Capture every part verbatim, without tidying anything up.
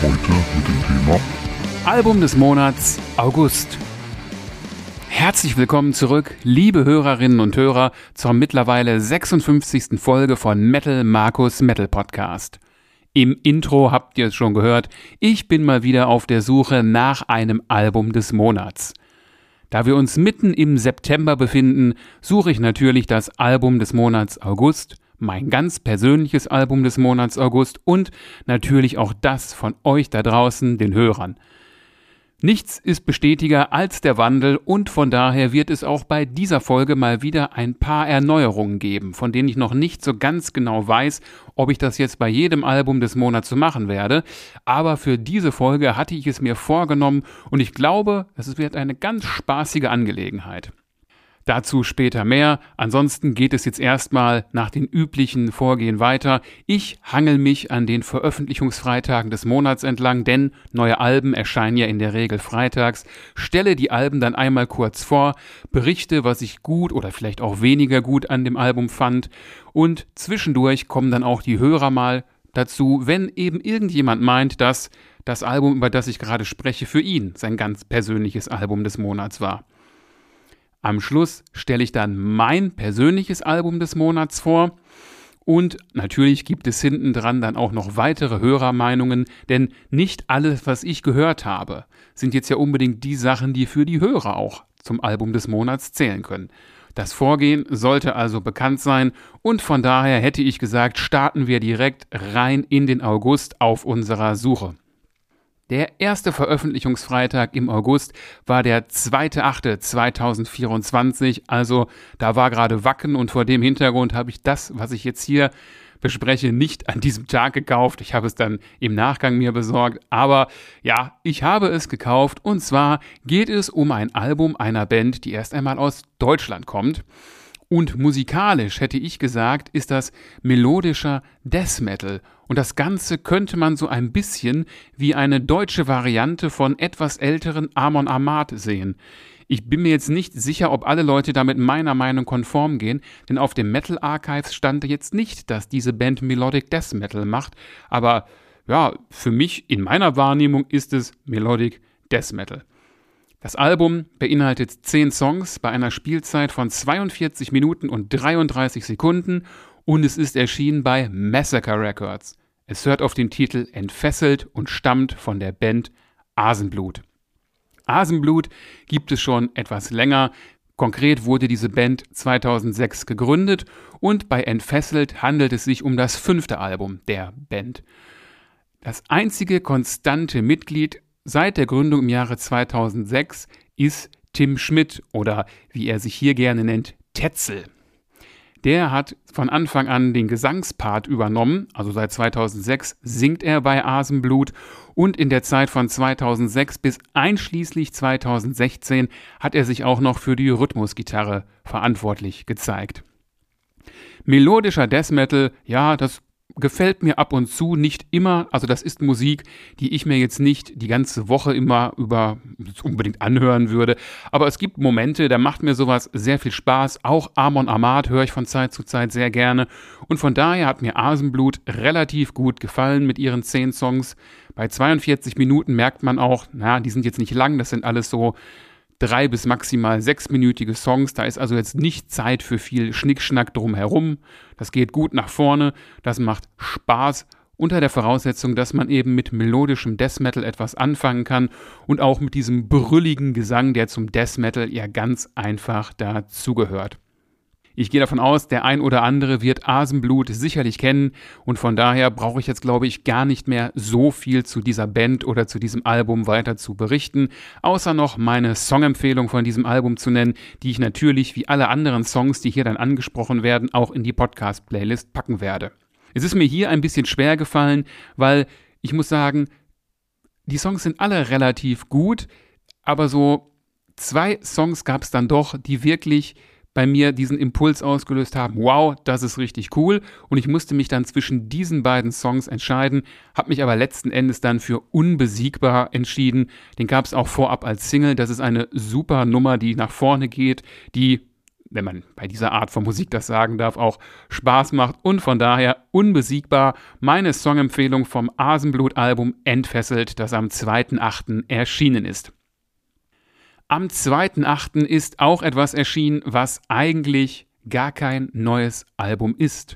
Heute mit dem Thema Album des Monats August. Herzlich willkommen zurück, liebe Hörerinnen und Hörer, zur mittlerweile sechsundfünfzigsten Folge von Metal Markus Metal Podcast. Im Intro habt ihr es schon gehört, ich bin mal wieder auf der Suche nach einem Album des Monats. Da wir uns mitten im September befinden, suche ich natürlich das Album des Monats August, mein ganz persönliches Album des Monats August und natürlich auch das von euch da draußen, den Hörern. Nichts ist bestetiger als der Wandel und von daher wird es auch bei dieser Folge mal wieder ein paar Erneuerungen geben, von denen ich noch nicht so ganz genau weiß, ob ich das jetzt bei jedem Album des Monats so machen werde. Aber für diese Folge hatte ich es mir vorgenommen und ich glaube, es wird eine ganz spaßige Angelegenheit. Dazu später mehr. Ansonsten geht es jetzt erstmal nach den üblichen Vorgehen weiter. Ich hangel mich an den Veröffentlichungsfreitagen des Monats entlang, denn neue Alben erscheinen ja in der Regel freitags. Stelle die Alben dann einmal kurz vor, berichte, was ich gut oder vielleicht auch weniger gut an dem Album fand und zwischendurch kommen dann auch die Hörer mal dazu, wenn eben irgendjemand meint, dass das Album, über das ich gerade spreche, für ihn sein ganz persönliches Album des Monats war. Am Schluss stelle ich dann mein persönliches Album des Monats vor und natürlich gibt es hinten dran dann auch noch weitere Hörermeinungen, denn nicht alles, was ich gehört habe, sind jetzt ja unbedingt die Sachen, die für die Hörer auch zum Album des Monats zählen können. Das Vorgehen sollte also bekannt sein und von daher hätte ich gesagt, starten wir direkt rein in den August auf unserer Suche. Der erste Veröffentlichungsfreitag im August war der zweiter achte zweitausendvierundzwanzig, also da war gerade Wacken und vor dem Hintergrund habe ich das, was ich jetzt hier bespreche, nicht an diesem Tag gekauft. Ich habe es dann im Nachgang mir besorgt, aber ja, ich habe es gekauft und zwar geht es um ein Album einer Band, die erst einmal aus Deutschland kommt. Und musikalisch, hätte ich gesagt, ist das melodischer Death Metal. Und das Ganze könnte man so ein bisschen wie eine deutsche Variante von etwas älteren Amon Amarth sehen. Ich bin mir jetzt nicht sicher, ob alle Leute damit meiner Meinung konform gehen, denn auf dem Metal Archives stand jetzt nicht, dass diese Band Melodic Death Metal macht. Aber ja, für mich, in meiner Wahrnehmung, ist es Melodic Death Metal. Das Album beinhaltet zehn Songs bei einer Spielzeit von zweiundvierzig Minuten und dreiunddreißig Sekunden und es ist erschienen bei Massacre Records. Es hört auf den Titel Entfesselt und stammt von der Band Asenblut. Asenblut gibt es schon etwas länger. Konkret wurde diese Band zweitausendsechs gegründet und bei Entfesselt handelt es sich um das fünfte Album der Band. Das einzige konstante Mitglied seit der Gründung im Jahre zweitausendsechs ist Tim Schmidt oder wie er sich hier gerne nennt, Tetzel. Der hat von Anfang an den Gesangspart übernommen, also seit zweitausendsechs singt er bei Asenblut und in der Zeit von zweitausendsechs bis einschließlich zweitausendsechzehn hat er sich auch noch für die Rhythmusgitarre verantwortlich gezeigt. Melodischer Death Metal, ja, das gefällt mir ab und zu, nicht immer, also das ist Musik, die ich mir jetzt nicht die ganze Woche immer über unbedingt anhören würde, aber es gibt Momente, da macht mir sowas sehr viel Spaß, auch Amon Amarth höre ich von Zeit zu Zeit sehr gerne und von daher hat mir Asenblut relativ gut gefallen mit ihren zehn Songs. Bei zweiundvierzig Minuten merkt man auch, na, die sind jetzt nicht lang, das sind alles so drei bis maximal sechsminütige Songs, da ist also jetzt nicht Zeit für viel Schnickschnack drumherum. Das geht gut nach vorne, das macht Spaß, unter der Voraussetzung, dass man eben mit melodischem Death Metal etwas anfangen kann und auch mit diesem brülligen Gesang, der zum Death Metal ja ganz einfach dazugehört. Ich gehe davon aus, der ein oder andere wird Asenblut sicherlich kennen und von daher brauche ich jetzt, glaube ich, gar nicht mehr so viel zu dieser Band oder zu diesem Album weiter zu berichten, außer noch meine Songempfehlung von diesem Album zu nennen, die ich natürlich wie alle anderen Songs, die hier dann angesprochen werden, auch in die Podcast-Playlist packen werde. Es ist mir hier ein bisschen schwer gefallen, weil ich muss sagen, die Songs sind alle relativ gut, aber so zwei Songs gab es dann doch, die wirklich bei mir diesen Impuls ausgelöst haben, wow, das ist richtig cool und ich musste mich dann zwischen diesen beiden Songs entscheiden, habe mich aber letzten Endes dann für Unbesiegbar entschieden. Den gab es auch vorab als Single, das ist eine super Nummer, die nach vorne geht, die wenn man bei dieser Art von Musik das sagen darf, auch Spaß macht und von daher unbesiegbar meine Songempfehlung vom Asenblut-Album Entfesselt, das am zweiten achten erschienen ist. Am zweiten achten ist auch etwas erschienen, was eigentlich gar kein neues Album ist.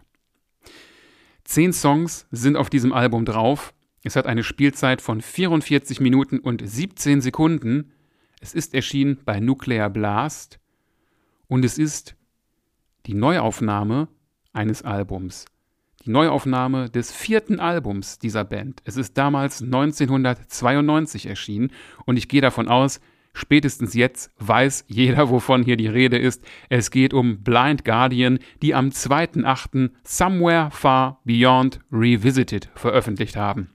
Zehn Songs sind auf diesem Album drauf. Es hat eine Spielzeit von vierundvierzig Minuten und siebzehn Sekunden. Es ist erschienen bei Nuclear Blast und es ist die Neuaufnahme eines Albums. Die Neuaufnahme des vierten Albums dieser Band. Es ist damals neunzehnhundertzweiundneunzig erschienen und ich gehe davon aus, spätestens jetzt weiß jeder, wovon hier die Rede ist. Es geht um Blind Guardian, die am zweiten achten Somewhere Far Beyond Revisited veröffentlicht haben.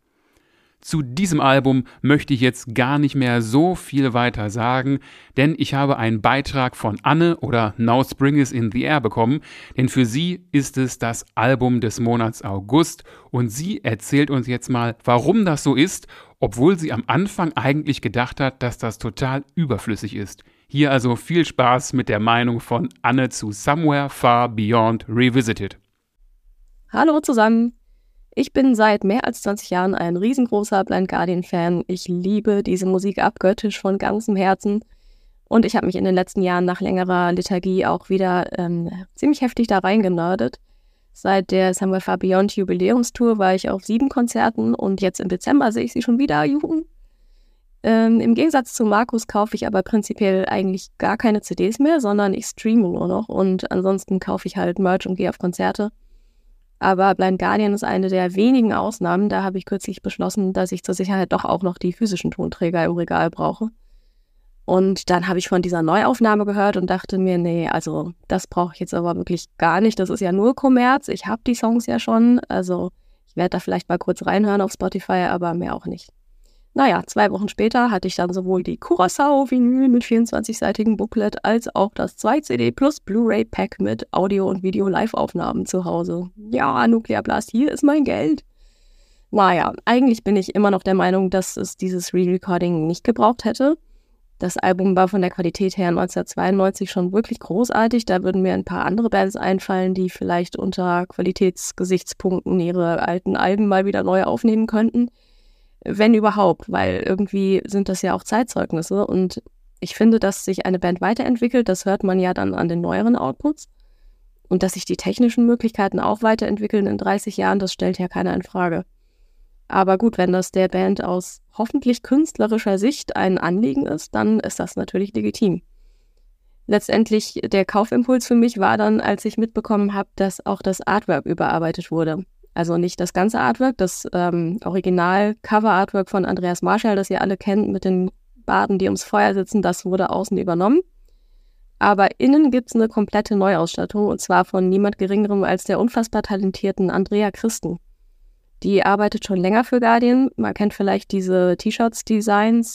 Zu diesem Album möchte ich jetzt gar nicht mehr so viel weiter sagen, denn ich habe einen Beitrag von Anne oder Now Spring is in the Air bekommen, denn für sie ist es das Album des Monats August und sie erzählt uns jetzt mal, warum das so ist, obwohl sie am Anfang eigentlich gedacht hat, dass das total überflüssig ist. Hier also viel Spaß mit der Meinung von Anne zu Somewhere Far Beyond Revisited. Hallo zusammen! Ich bin seit mehr als zwanzig Jahren ein riesengroßer Blind Guardian-Fan. Ich liebe diese Musik abgöttisch von ganzem Herzen. Und ich habe mich in den letzten Jahren nach längerer Lethargie auch wieder ähm, ziemlich heftig da reingenördet. Seit der Somewhere Far Beyond Jubiläumstour war ich auf sieben Konzerten und jetzt im Dezember sehe ich sie schon wieder. Juhu! Ähm, Im Gegensatz zu Markus kaufe ich aber prinzipiell eigentlich gar keine C Ds mehr, sondern ich streame nur noch und ansonsten kaufe ich halt Merch und gehe auf Konzerte. Aber Blind Guardian ist eine der wenigen Ausnahmen. Da habe ich kürzlich beschlossen, dass ich zur Sicherheit doch auch noch die physischen Tonträger im Regal brauche. Und dann habe ich von dieser Neuaufnahme gehört und dachte mir, nee, also das brauche ich jetzt aber wirklich gar nicht. Das ist ja nur Kommerz. Ich habe die Songs ja schon. Also ich werde da vielleicht mal kurz reinhören auf Spotify, aber mehr auch nicht. Naja, zwei Wochen später hatte ich dann sowohl die Curaçao-Vinyl mit vierundzwanzig-seitigem Booklet als auch das zwei C D plus Blu-ray-Pack mit Audio- und Video-Live-Aufnahmen zu Hause. Ja, Nuclear Blast, hier ist mein Geld. Naja, eigentlich bin ich immer noch der Meinung, dass es dieses Re-Recording nicht gebraucht hätte. Das Album war von der Qualität her neunzehnhundertzweiundneunzig schon wirklich großartig. Da würden mir ein paar andere Bands einfallen, die vielleicht unter Qualitätsgesichtspunkten ihre alten Alben mal wieder neu aufnehmen könnten. Wenn überhaupt, weil irgendwie sind das ja auch Zeitzeugnisse und ich finde, dass sich eine Band weiterentwickelt, das hört man ja dann an den neueren Outputs und dass sich die technischen Möglichkeiten auch weiterentwickeln in dreißig Jahren, das stellt ja keiner in Frage. Aber gut, wenn das der Band aus hoffentlich künstlerischer Sicht ein Anliegen ist, dann ist das natürlich legitim. Letztendlich der Kaufimpuls für mich war dann, als ich mitbekommen habe, dass auch das Artwork überarbeitet wurde. Also nicht das ganze Artwork, das ähm, Original-Cover-Artwork von Andreas Marschall, das ihr alle kennt, mit den Baden, die ums Feuer sitzen, das wurde außen übernommen. Aber innen gibt es eine komplette Neuausstattung, und zwar von niemand Geringerem als der unfassbar talentierten Andrea Christen. Die arbeitet schon länger für Guardian. Man kennt vielleicht diese T-Shirts-Designs,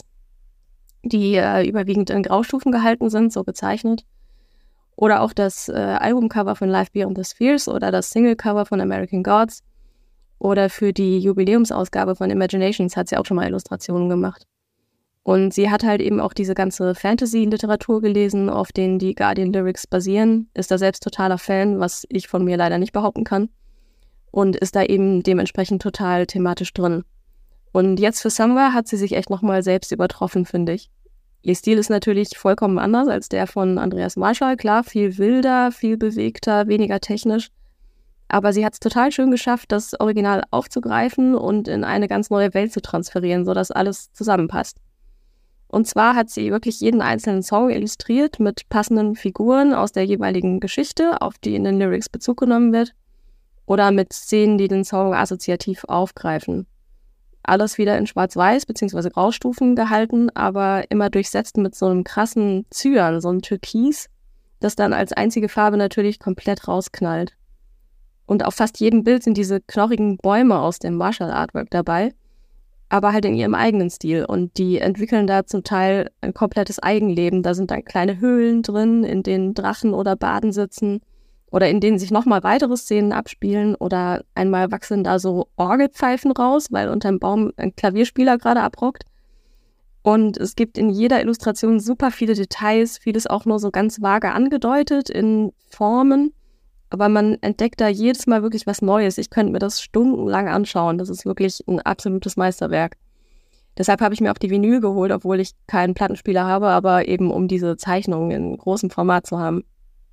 die äh, überwiegend in Graustufen gehalten sind, so gezeichnet. Oder auch das äh, Albumcover von Live Beyond the Spheres oder das Singlecover von American Gods. Oder für die Jubiläumsausgabe von Imaginations hat sie auch schon mal Illustrationen gemacht. Und sie hat halt eben auch diese ganze Fantasy-Literatur gelesen, auf denen die Guardian-Lyrics basieren. Ist da selbst totaler Fan, was ich von mir leider nicht behaupten kann. Und ist da eben dementsprechend total thematisch drin. Und jetzt für Somewhere hat sie sich echt nochmal selbst übertroffen, finde ich. Ihr Stil ist natürlich vollkommen anders als der von Andreas Marschall. Klar, viel wilder, viel bewegter, weniger technisch. Aber sie hat es total schön geschafft, das Original aufzugreifen und in eine ganz neue Welt zu transferieren, sodass alles zusammenpasst. Und zwar hat sie wirklich jeden einzelnen Song illustriert mit passenden Figuren aus der jeweiligen Geschichte, auf die in den Lyrics Bezug genommen wird, oder mit Szenen, die den Song assoziativ aufgreifen. Alles wieder in Schwarz-Weiß bzw. Graustufen gehalten, aber immer durchsetzt mit so einem krassen Zyan, so einem Türkis, das dann als einzige Farbe natürlich komplett rausknallt. Und auf fast jedem Bild sind diese knorrigen Bäume aus dem Marshall-Artwork dabei, aber halt in ihrem eigenen Stil. Und die entwickeln da zum Teil ein komplettes Eigenleben. Da sind dann kleine Höhlen drin, in denen Drachen oder Baden sitzen oder in denen sich nochmal weitere Szenen abspielen. Oder einmal wachsen da so Orgelpfeifen raus, weil unterm Baum ein Klavierspieler gerade abrockt. Und es gibt in jeder Illustration super viele Details, vieles auch nur so ganz vage angedeutet in Formen. Aber man entdeckt da jedes Mal wirklich was Neues. Ich könnte mir das stundenlang anschauen. Das ist wirklich ein absolutes Meisterwerk. Deshalb habe ich mir auch die Vinyl geholt, obwohl ich keinen Plattenspieler habe, aber eben um diese Zeichnungen in großem Format zu haben.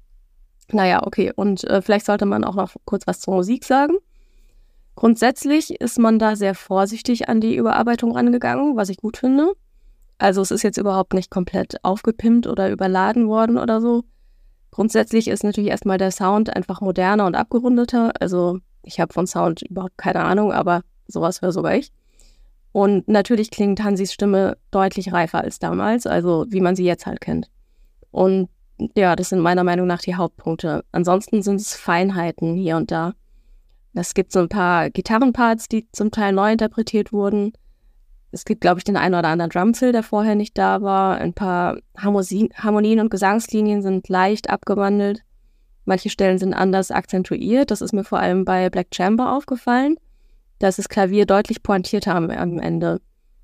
Naja, okay. Und äh, vielleicht sollte man auch noch kurz was zur Musik sagen. Grundsätzlich ist man da sehr vorsichtig an die Überarbeitung rangegangen, was ich gut finde. Also es ist jetzt überhaupt nicht komplett aufgepimpt oder überladen worden oder so. Grundsätzlich ist natürlich erstmal der Sound einfach moderner und abgerundeter. Also ich habe von Sound überhaupt keine Ahnung, aber sowas höre sogar ich. Und natürlich klingt Hansis Stimme deutlich reifer als damals, also wie man sie jetzt halt kennt. Und ja, das sind meiner Meinung nach die Hauptpunkte. Ansonsten sind es Feinheiten hier und da. Es gibt so ein paar Gitarrenparts, die zum Teil neu interpretiert wurden. Es gibt, glaube ich, den einen oder anderen Drumfill, der vorher nicht da war. Ein paar Harmonien, Harmonien und Gesangslinien sind leicht abgewandelt. Manche Stellen sind anders akzentuiert. Das ist mir vor allem bei Black Chamber aufgefallen. Da ist das Klavier deutlich pointierter am, am Ende.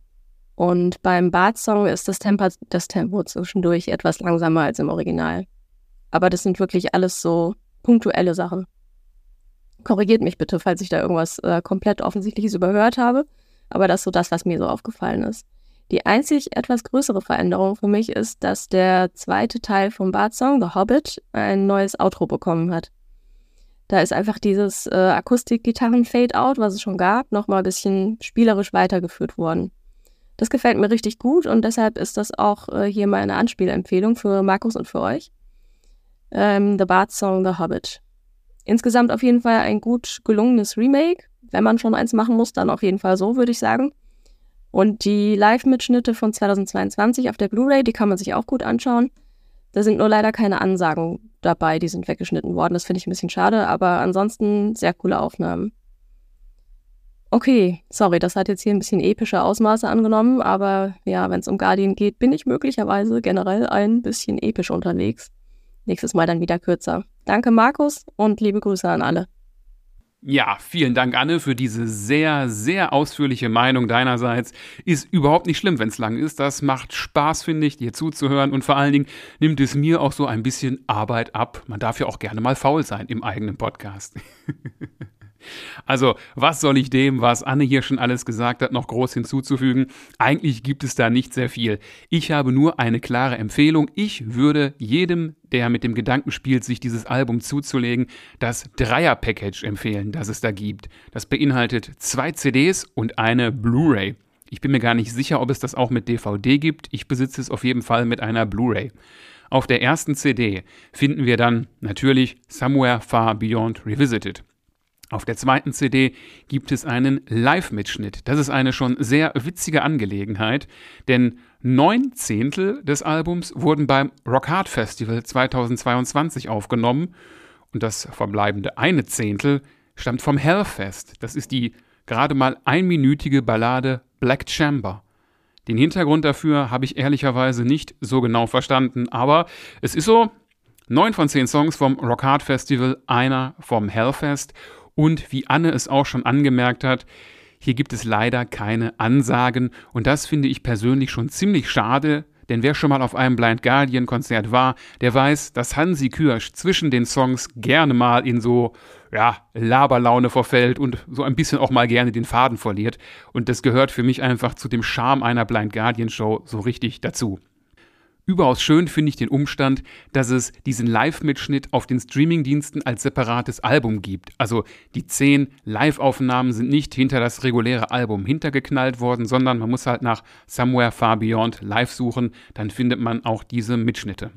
Und beim Bart-Song ist das Tempo, das Tempo zwischendurch etwas langsamer als im Original. Aber das sind wirklich alles so punktuelle Sachen. Korrigiert mich bitte, falls ich da irgendwas äh, komplett Offensichtliches überhört habe. Aber das ist so das, was mir so aufgefallen ist. Die einzig etwas größere Veränderung für mich ist, dass der zweite Teil vom Bart-Song, The Hobbit, ein neues Outro bekommen hat. Da ist einfach dieses äh, Akustik-Gitarren-Fade-Out, was es schon gab, nochmal ein bisschen spielerisch weitergeführt worden. Das gefällt mir richtig gut und deshalb ist das auch äh, hier meine Anspielempfehlung für Markus und für euch. Ähm, The Bart-Song, The Hobbit. Insgesamt auf jeden Fall ein gut gelungenes Remake. Wenn man schon eins machen muss, dann auf jeden Fall so, würde ich sagen. Und die Live-Mitschnitte von zweitausendzweiundzwanzig auf der Blu-ray, die kann man sich auch gut anschauen. Da sind nur leider keine Ansagen dabei, die sind weggeschnitten worden. Das finde ich ein bisschen schade, aber ansonsten sehr coole Aufnahmen. Okay, sorry, das hat jetzt hier ein bisschen epische Ausmaße angenommen, aber ja, wenn es um Guardian geht, bin ich möglicherweise generell ein bisschen episch unterwegs. Nächstes Mal dann wieder kürzer. Danke, Markus, und liebe Grüße an alle. Ja, vielen Dank, Anne, für diese sehr, sehr ausführliche Meinung deinerseits. Ist überhaupt nicht schlimm, wenn es lang ist. Das macht Spaß, finde ich, dir zuzuhören. Und vor allen Dingen nimmt es mir auch so ein bisschen Arbeit ab. Man darf ja auch gerne mal faul sein im eigenen Podcast. Also, was soll ich dem, was Anne hier schon alles gesagt hat, noch groß hinzuzufügen? Eigentlich gibt es da nicht sehr viel. Ich habe nur eine klare Empfehlung. Ich würde jedem, der mit dem Gedanken spielt, sich dieses Album zuzulegen, das Dreier-Package empfehlen, das es da gibt. Das beinhaltet zwei C Ds und eine Blu-ray. Ich bin mir gar nicht sicher, ob es das auch mit D V D gibt. Ich besitze es auf jeden Fall mit einer Blu-ray. Auf der ersten C D finden wir dann natürlich Somewhere Far Beyond Revisited. Auf der zweiten C D gibt es einen Live-Mitschnitt. Das ist eine schon sehr witzige Angelegenheit, denn neun Zehntel des Albums wurden beim Rock Hard Festival zweitausendzweiundzwanzig aufgenommen und das verbleibende eine Zehntel stammt vom Hellfest. Das ist die gerade mal einminütige Ballade Black Chamber. Den Hintergrund dafür habe ich ehrlicherweise nicht so genau verstanden, aber es ist so, neun von zehn Songs vom Rock Hard Festival, einer vom Hellfest. Und wie Anne es auch schon angemerkt hat, hier gibt es leider keine Ansagen und das finde ich persönlich schon ziemlich schade, denn wer schon mal auf einem Blind Guardian Konzert war, der weiß, dass Hansi Kürsch zwischen den Songs gerne mal in so, ja, Laberlaune verfällt und so ein bisschen auch mal gerne den Faden verliert und das gehört für mich einfach zu dem Charme einer Blind Guardian Show so richtig dazu. Überaus schön finde ich den Umstand, dass es diesen Live-Mitschnitt auf den Streamingdiensten als separates Album gibt. Also die zehn Live-Aufnahmen sind nicht hinter das reguläre Album hintergeknallt worden, sondern man muss halt nach Somewhere Far Beyond live suchen, dann findet man auch diese Mitschnitte.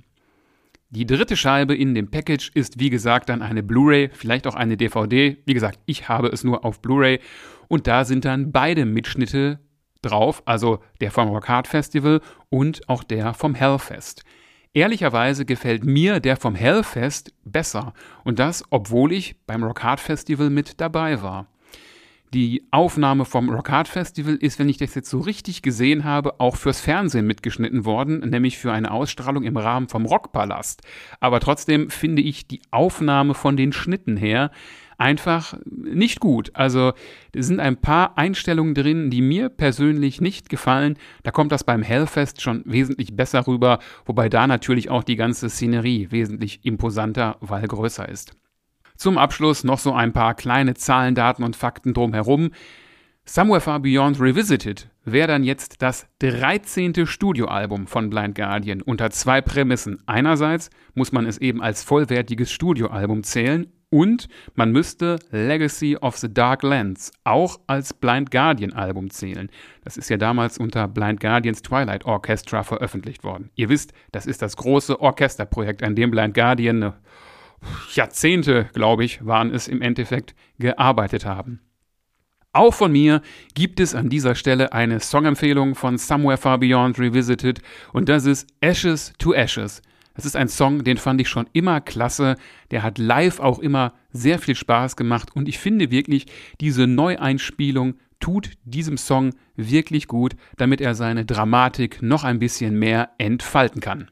Die dritte Scheibe in dem Package ist wie gesagt dann eine Blu-ray, vielleicht auch eine D V D. Wie gesagt, ich habe es nur auf Blu-ray und da sind dann beide Mitschnitte drauf, also der vom Rock Hard Festival und auch der vom Hellfest. Ehrlicherweise gefällt mir der vom Hellfest besser und das, obwohl ich beim Rock Hard Festival mit dabei war. Die Aufnahme vom Rock Hard Festival ist, wenn ich das jetzt so richtig gesehen habe, auch fürs Fernsehen mitgeschnitten worden, nämlich für eine Ausstrahlung im Rahmen vom Rockpalast. Aber trotzdem finde ich die Aufnahme von den Schnitten her einfach nicht gut. Also es sind ein paar Einstellungen drin, die mir persönlich nicht gefallen. Da kommt das beim Hellfest schon wesentlich besser rüber, wobei da natürlich auch die ganze Szenerie wesentlich imposanter, weil größer ist. Zum Abschluss noch so ein paar kleine Zahlen, Daten und Fakten drumherum. Somewhere Far Beyond Revisited wäre dann jetzt das dreizehnte Studioalbum von Blind Guardian unter zwei Prämissen. Einerseits muss man es eben als vollwertiges Studioalbum zählen und man müsste Legacy of the Dark Lands auch als Blind Guardian Album zählen. Das ist ja damals unter Blind Guardians Twilight Orchestra veröffentlicht worden. Ihr wisst, das ist das große Orchesterprojekt, an dem Blind Guardian eine Jahrzehnte, glaube ich, waren es im Endeffekt, gearbeitet haben. Auch von mir gibt es an dieser Stelle eine Songempfehlung von Somewhere Far Beyond Revisited und das ist Ashes to Ashes. Das ist ein Song, den fand ich schon immer klasse, der hat live auch immer sehr viel Spaß gemacht und ich finde wirklich, diese Neueinspielung tut diesem Song wirklich gut, damit er seine Dramatik noch ein bisschen mehr entfalten kann.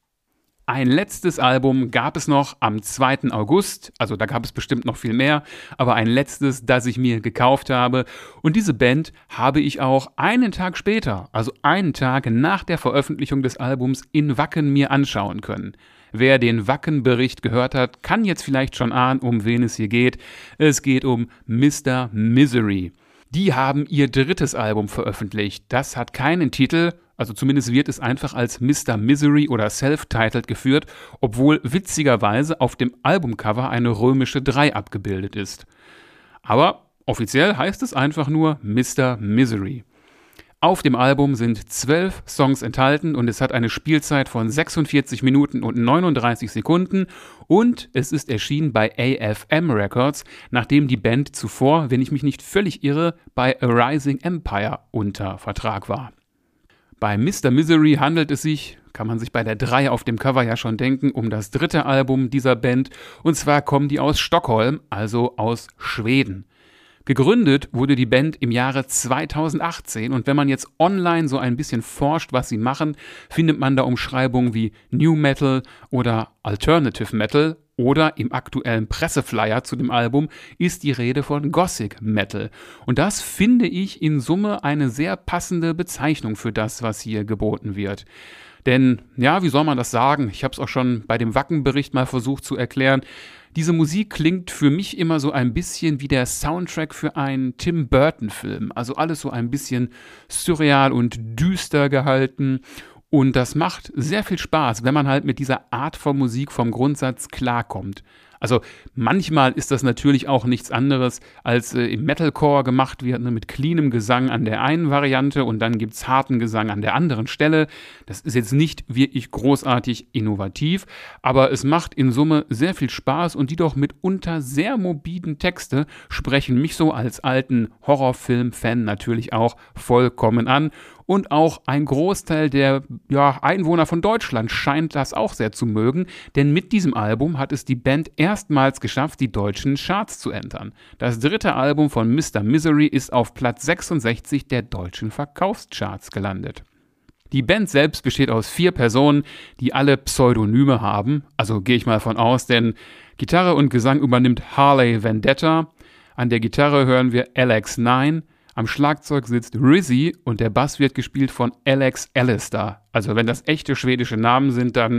Ein letztes Album gab es noch am zweiten August, also da gab es bestimmt noch viel mehr, aber ein letztes, das ich mir gekauft habe. Und diese Band habe ich auch einen Tag später, also einen Tag nach der Veröffentlichung des Albums in Wacken mir anschauen können. Wer den Wacken-Bericht gehört hat, kann jetzt vielleicht schon ahnen, um wen es hier geht. Es geht um Mister Misery. Die haben ihr drittes Album veröffentlicht. Das hat keinen Titel, also zumindest wird es einfach als Mister Misery oder Self-Titled geführt, obwohl witzigerweise auf dem Albumcover eine römische drei abgebildet ist. Aber offiziell heißt es einfach nur Mister Misery. Auf dem Album sind zwölf Songs enthalten und es hat eine Spielzeit von sechsundvierzig Minuten und neununddreißig Sekunden und es ist erschienen bei A F M Records, nachdem die Band zuvor, wenn ich mich nicht völlig irre, bei A Rising Empire unter Vertrag war. Bei Mister Misery handelt es sich, kann man sich bei der drei auf dem Cover ja schon denken, um das dritte Album dieser Band und zwar kommen die aus Stockholm, also aus Schweden. Gegründet wurde die Band im Jahre zweitausendachtzehn und wenn man jetzt online so ein bisschen forscht, was sie machen, findet man da Umschreibungen wie New Metal oder Alternative Metal oder im aktuellen Presseflyer zu dem Album ist die Rede von Gothic Metal. Und das finde ich in Summe eine sehr passende Bezeichnung für das, was hier geboten wird. Denn, ja, wie soll man das sagen? Ich habe es auch schon bei dem Wacken-Bericht mal versucht zu erklären. Diese Musik klingt für mich immer so ein bisschen wie der Soundtrack für einen Tim Burton-Film. Also alles so ein bisschen surreal und düster gehalten. Und das macht sehr viel Spaß, wenn man halt mit dieser Art von Musik vom Grundsatz klarkommt. Also manchmal ist das natürlich auch nichts anderes, als äh, im Metalcore gemacht wird, ne, mit cleanem Gesang an der einen Variante und dann gibt's harten Gesang an der anderen Stelle. Das ist jetzt nicht wirklich großartig innovativ, aber es macht in Summe sehr viel Spaß und die doch mitunter sehr morbiden Texte sprechen mich so als alten Horrorfilm-Fan natürlich auch vollkommen an. Und auch ein Großteil der ja, Einwohner von Deutschland scheint das auch sehr zu mögen, denn mit diesem Album hat es die Band erstmals geschafft, die deutschen Charts zu entern. Das dritte Album von Mister Misery ist auf Platz sechsundsechzig der deutschen Verkaufscharts gelandet. Die Band selbst besteht aus vier Personen, die alle Pseudonyme haben, also gehe ich mal von aus, denn Gitarre und Gesang übernimmt Harley Vendetta, an der Gitarre hören wir Alex Nine, am Schlagzeug sitzt Rizzy und der Bass wird gespielt von Alex Alistair. Also wenn das echte schwedische Namen sind, dann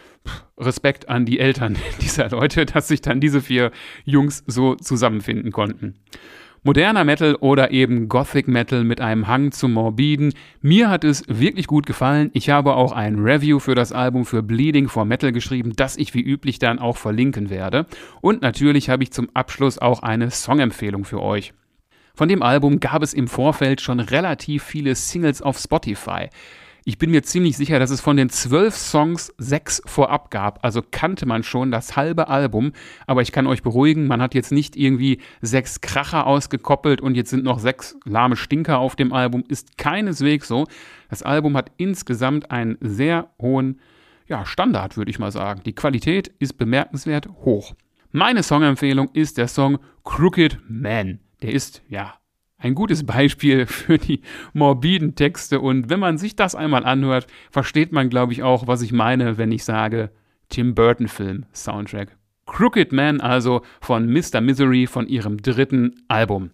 Respekt an die Eltern dieser Leute, dass sich dann diese vier Jungs so zusammenfinden konnten. Moderner Metal oder eben Gothic Metal mit einem Hang zum Morbiden. Mir hat es wirklich gut gefallen. Ich habe auch ein Review für das Album für Bleeding for Metal geschrieben, das ich wie üblich dann auch verlinken werde. Und natürlich habe ich zum Abschluss auch eine Songempfehlung für euch. Von dem Album gab es im Vorfeld schon relativ viele Singles auf Spotify. Ich bin mir ziemlich sicher, dass es von den zwölf Songs sechs vorab gab, also kannte man schon das halbe Album, aber ich kann euch beruhigen, man hat jetzt nicht irgendwie sechs Kracher ausgekoppelt und jetzt sind noch sechs lahme Stinker auf dem Album, ist keineswegs so. Das Album hat insgesamt einen sehr hohen ja, Standard, würde ich mal sagen. Die Qualität ist bemerkenswert hoch. Meine Songempfehlung ist der Song Crooked Man. Der ist, ja, Ein gutes Beispiel für die morbiden Texte. Und wenn man sich das einmal anhört, versteht man, glaube ich, auch, was ich meine, wenn ich sage Tim Burton-Film-Soundtrack. Crooked Man also von Mister Misery von ihrem dritten Album.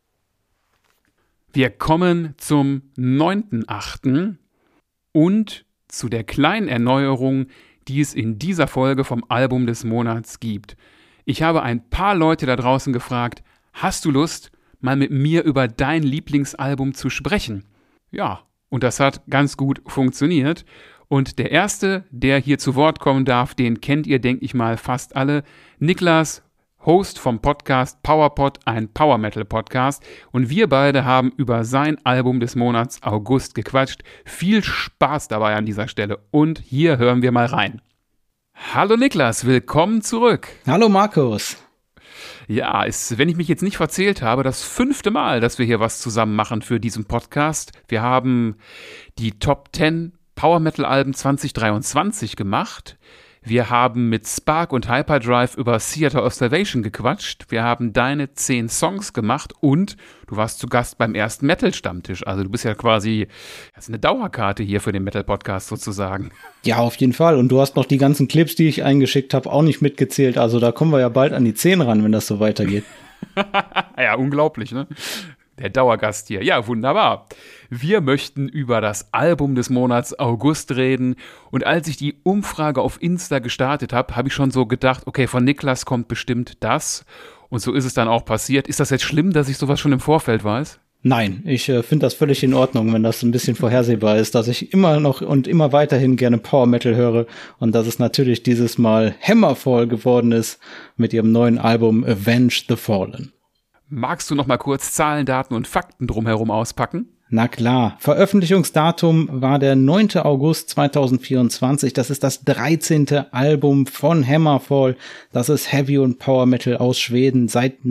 Wir kommen zum neunten achten und zu der kleinen Erneuerung, die es in dieser Folge vom Album des Monats gibt. Ich habe ein paar Leute da draußen gefragt, hast du Lust, mal mit mir über dein Lieblingsalbum zu sprechen? Ja, und das hat ganz gut funktioniert. Und der Erste, der hier zu Wort kommen darf, den kennt ihr, denke ich mal, fast alle. Niklas, Host vom Podcast PowerPod, ein Power-Metal-Podcast. Und wir beide haben über sein Album des Monats August gequatscht. Viel Spaß dabei an dieser Stelle. Und hier hören wir mal rein. Hallo Niklas, willkommen zurück. Hallo Markus. Ja, ist, wenn ich mich jetzt nicht verzählt habe, das fünfte Mal, dass wir hier was zusammen machen für diesen Podcast. Wir haben die Top zehn Power-Metal-Alben zwanzig dreiundzwanzig gemacht. Wir haben mit Spark und Hyperdrive über Theater of Salvation gequatscht. Wir haben deine zehn Songs gemacht und du warst zu Gast beim ersten Metal-Stammtisch. Also du bist ja quasi, das ist eine Dauerkarte hier für den Metal-Podcast sozusagen. Ja, auf jeden Fall. Und du hast noch die ganzen Clips, die ich eingeschickt habe, auch nicht mitgezählt. Also da kommen wir ja bald an die zehn ran, wenn das so weitergeht. Ja, unglaublich, ne? Der Dauergast hier. Ja, wunderbar. Wir möchten über das Album des Monats August reden. Und als ich die Umfrage auf Insta gestartet habe, habe ich schon so gedacht, okay, von Niklas kommt bestimmt das. Und so ist es dann auch passiert. Ist das jetzt schlimm, dass ich sowas schon im Vorfeld weiß? Nein, ich äh, finde das völlig in Ordnung, wenn das ein bisschen vorhersehbar ist, dass ich immer noch und immer weiterhin gerne Power Metal höre und dass es natürlich dieses Mal Hammerfall geworden ist mit ihrem neuen Album Avenge the Fallen. Magst du noch mal kurz Zahlen, Daten und Fakten drumherum auspacken? Na klar, Veröffentlichungsdatum war der neunte August zweitausendvierundzwanzig. Das ist das dreizehnte Album von Hammerfall. Das ist Heavy und Power Metal aus Schweden seit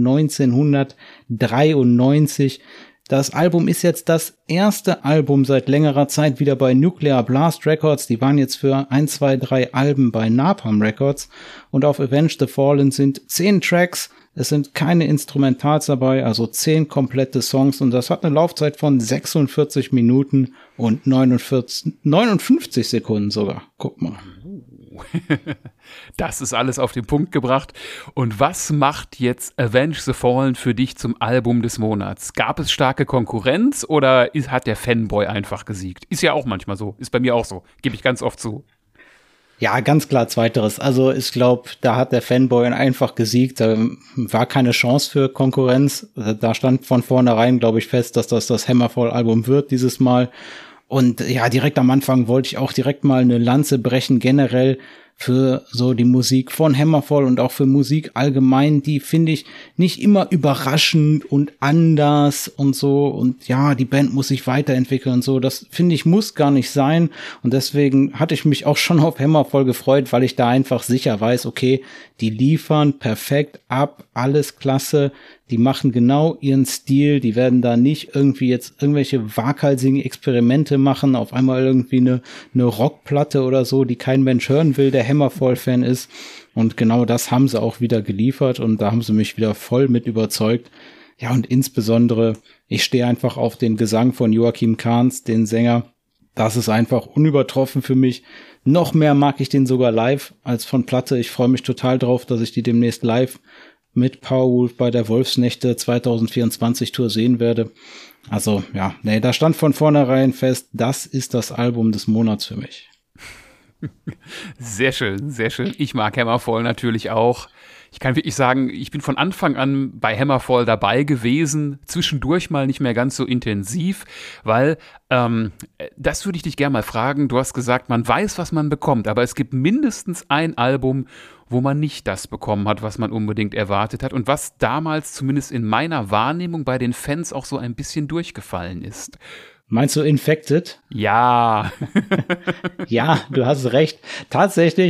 neunzehnhundertdreiundneunzig. Das Album ist jetzt das erste Album seit längerer Zeit wieder bei Nuclear Blast Records. Die waren jetzt für ein, zwei, drei Alben bei Napalm Records. Und auf Avenge the Fallen sind zehn Tracks. Es sind keine Instrumentals dabei, also zehn komplette Songs. Und das hat eine Laufzeit von sechsundvierzig Minuten und neunundvierzig, neunundfünfzig Sekunden sogar. Guck mal. Das ist alles auf den Punkt gebracht. Und was macht jetzt Avenge the Fallen für dich zum Album des Monats? Gab es starke Konkurrenz oder ist, hat der Fanboy einfach gesiegt? Ist ja auch manchmal so. Ist bei mir auch so. Gebe ich ganz oft zu. Ja, ganz klar zweiteres. Also ich glaube, da hat der Fanboy einfach gesiegt. Da war keine Chance für Konkurrenz. Da stand von vornherein, glaube ich, fest, dass das das Hammerfall-Album wird dieses Mal. Und ja, direkt am Anfang wollte ich auch direkt mal eine Lanze brechen, generell für so die Musik von Hammerfall und auch für Musik allgemein, die finde ich nicht immer überraschend und anders und so, und ja, die Band muss sich weiterentwickeln und so, das finde ich muss gar nicht sein, und deswegen hatte ich mich auch schon auf Hammerfall gefreut, weil ich da einfach sicher weiß, okay, die liefern perfekt ab, alles klasse, die machen genau ihren Stil, die werden da nicht irgendwie jetzt irgendwelche waghalsigen Experimente machen, auf einmal irgendwie eine, eine Rockplatte oder so, die kein Mensch hören will, der Hammerfall-Fan ist. Und genau das haben sie auch wieder geliefert und da haben sie mich wieder voll mit überzeugt. Ja, und insbesondere, ich stehe einfach auf den Gesang von Joachim Kahns, den Sänger. Das ist einfach unübertroffen für mich. Noch mehr mag ich den sogar live als von Platte. Ich freue mich total drauf, dass ich die demnächst live mit Powerwolf bei der Wolfsnächte zwanzig vierundzwanzig Tour sehen werde. Also ja, nee, da stand von vornherein fest, das ist das Album des Monats für mich. Sehr schön, sehr schön. Ich mag Hammerfall natürlich auch. Ich kann wirklich sagen, ich bin von Anfang an bei Hammerfall dabei gewesen, zwischendurch mal nicht mehr ganz so intensiv, weil, ähm, das würde ich dich gerne mal fragen, du hast gesagt, man weiß, was man bekommt, aber es gibt mindestens ein Album, wo man nicht das bekommen hat, was man unbedingt erwartet hat und was damals zumindest in meiner Wahrnehmung bei den Fans auch so ein bisschen durchgefallen ist. Meinst du Infected? Ja. Ja, du hast recht. Tatsächlich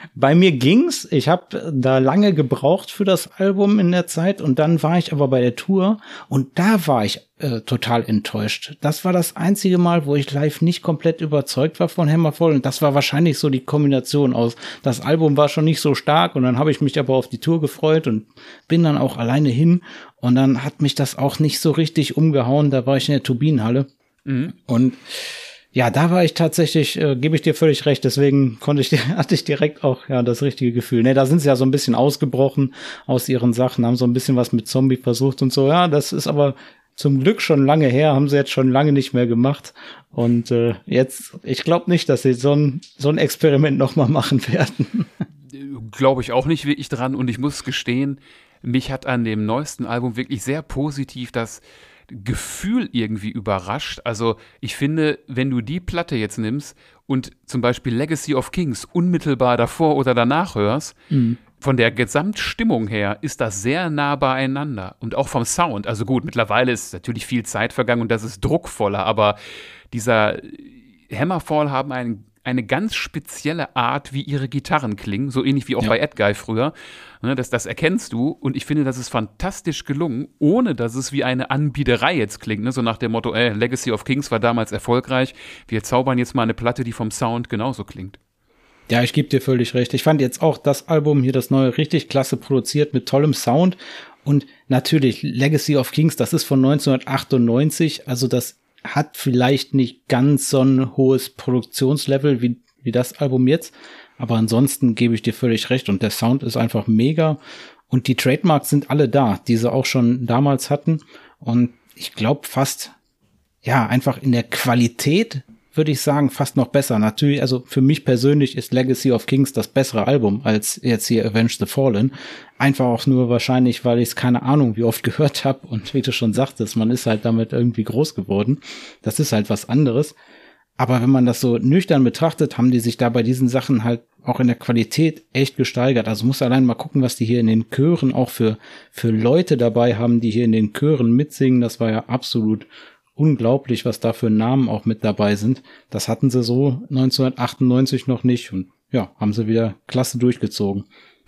Bei mir ging's. Ich habe da lange gebraucht für das Album in der Zeit und dann war ich aber bei der Tour und da war ich äh, total enttäuscht. Das war das einzige Mal, wo ich live nicht komplett überzeugt war von Hammerfall und das war wahrscheinlich so die Kombination aus. Das Album war schon nicht so stark und dann habe ich mich aber auf die Tour gefreut und bin dann auch alleine hin und dann hat mich das auch nicht so richtig umgehauen. Da war ich in der Turbinenhalle mhm. und ja, da war ich tatsächlich, äh, gebe ich dir völlig recht, deswegen konnte ich, hatte ich direkt auch ja das richtige Gefühl. Ne, da sind sie ja so ein bisschen ausgebrochen aus ihren Sachen, haben so ein bisschen was mit Zombie versucht und so. Ja, das ist aber zum Glück schon lange her, haben sie jetzt schon lange nicht mehr gemacht. Und äh, jetzt, ich glaube nicht, dass sie so ein so ein Experiment nochmal machen werden. Glaube ich auch nicht wirklich dran und ich muss gestehen, mich hat an dem neuesten Album wirklich sehr positiv das Gefühl irgendwie überrascht. Also ich finde, wenn du die Platte jetzt nimmst und zum Beispiel Legacy of Kings unmittelbar davor oder danach hörst, mhm. von der Gesamtstimmung her ist das sehr nah beieinander und auch vom Sound. Also gut, mittlerweile ist natürlich viel Zeit vergangen und das ist druckvoller, aber dieser Hammerfall haben einen eine ganz spezielle Art, wie ihre Gitarren klingen, so ähnlich wie auch ja. bei Edguy früher. Das, das erkennst du und ich finde, das ist fantastisch gelungen, ohne dass es wie eine Anbiederei jetzt klingt, ne? So nach dem Motto, ey, Legacy of Kings war damals erfolgreich, wir zaubern jetzt mal eine Platte, die vom Sound genauso klingt. Ja, ich gebe dir völlig recht. Ich fand jetzt auch das Album hier, das neue, richtig klasse produziert mit tollem Sound und natürlich Legacy of Kings, das ist von neunzehnhundertachtundneunzig, also das hat vielleicht nicht ganz so ein hohes Produktionslevel wie, wie das Album jetzt, aber ansonsten gebe ich dir völlig recht und der Sound ist einfach mega und die Trademarks sind alle da, die sie auch schon damals hatten und ich glaube fast, ja, einfach in der Qualität würde ich sagen, fast noch besser. Natürlich, also für mich persönlich ist Legacy of Kings das bessere Album als jetzt hier Avenged the Fallen. Einfach auch nur wahrscheinlich, weil ich es keine Ahnung wie oft gehört habe und wie du schon sagtest, man ist halt damit irgendwie groß geworden. Das ist halt was anderes. Aber wenn man das so nüchtern betrachtet, haben die sich da bei diesen Sachen halt auch in der Qualität echt gesteigert. Also muss allein mal gucken, was die hier in den Chören auch für, für Leute dabei haben, die hier in den Chören mitsingen. Das war ja absolut unglaublich, was da für Namen auch mit dabei sind. Das hatten sie so neunzehnhundertachtundneunzig noch nicht und ja, haben sie wieder klasse durchgezogen.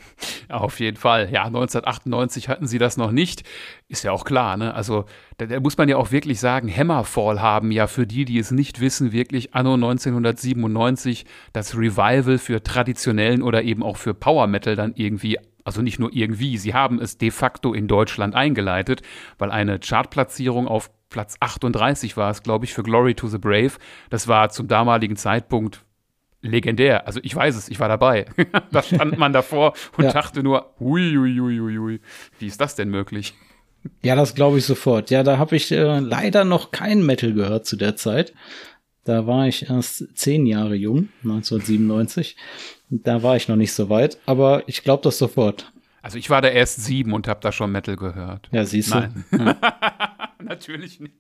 Auf jeden Fall. Ja, neunzehnhundertachtundneunzig hatten sie das noch nicht. Ist ja auch klar, ne? Also da, da muss man ja auch wirklich sagen, Hammerfall haben ja für die, die es nicht wissen, wirklich anno neunzehnhundertsiebenundneunzig das Revival für traditionellen oder eben auch für Power Metal dann irgendwie, also nicht nur irgendwie, sie haben es de facto in Deutschland eingeleitet, weil eine Chartplatzierung auf Platz achtunddreißig war es, glaube ich, für Glory to the Brave. Das war zum damaligen Zeitpunkt legendär. Also ich weiß es, ich war dabei. Da stand man davor und ja. dachte nur, hui, hui, hui, hui, hui, wie ist das denn möglich? Ja, das glaube ich sofort. Ja, da habe ich äh, leider noch kein Metal gehört zu der Zeit. Da war ich erst zehn Jahre jung, neunzehnhundertsiebenundneunzig. Da war ich noch nicht so weit, aber ich glaube das sofort. Also ich war da erst sieben und habe da schon Metal gehört. Ja, siehst du. Nein. Ja. Natürlich nicht.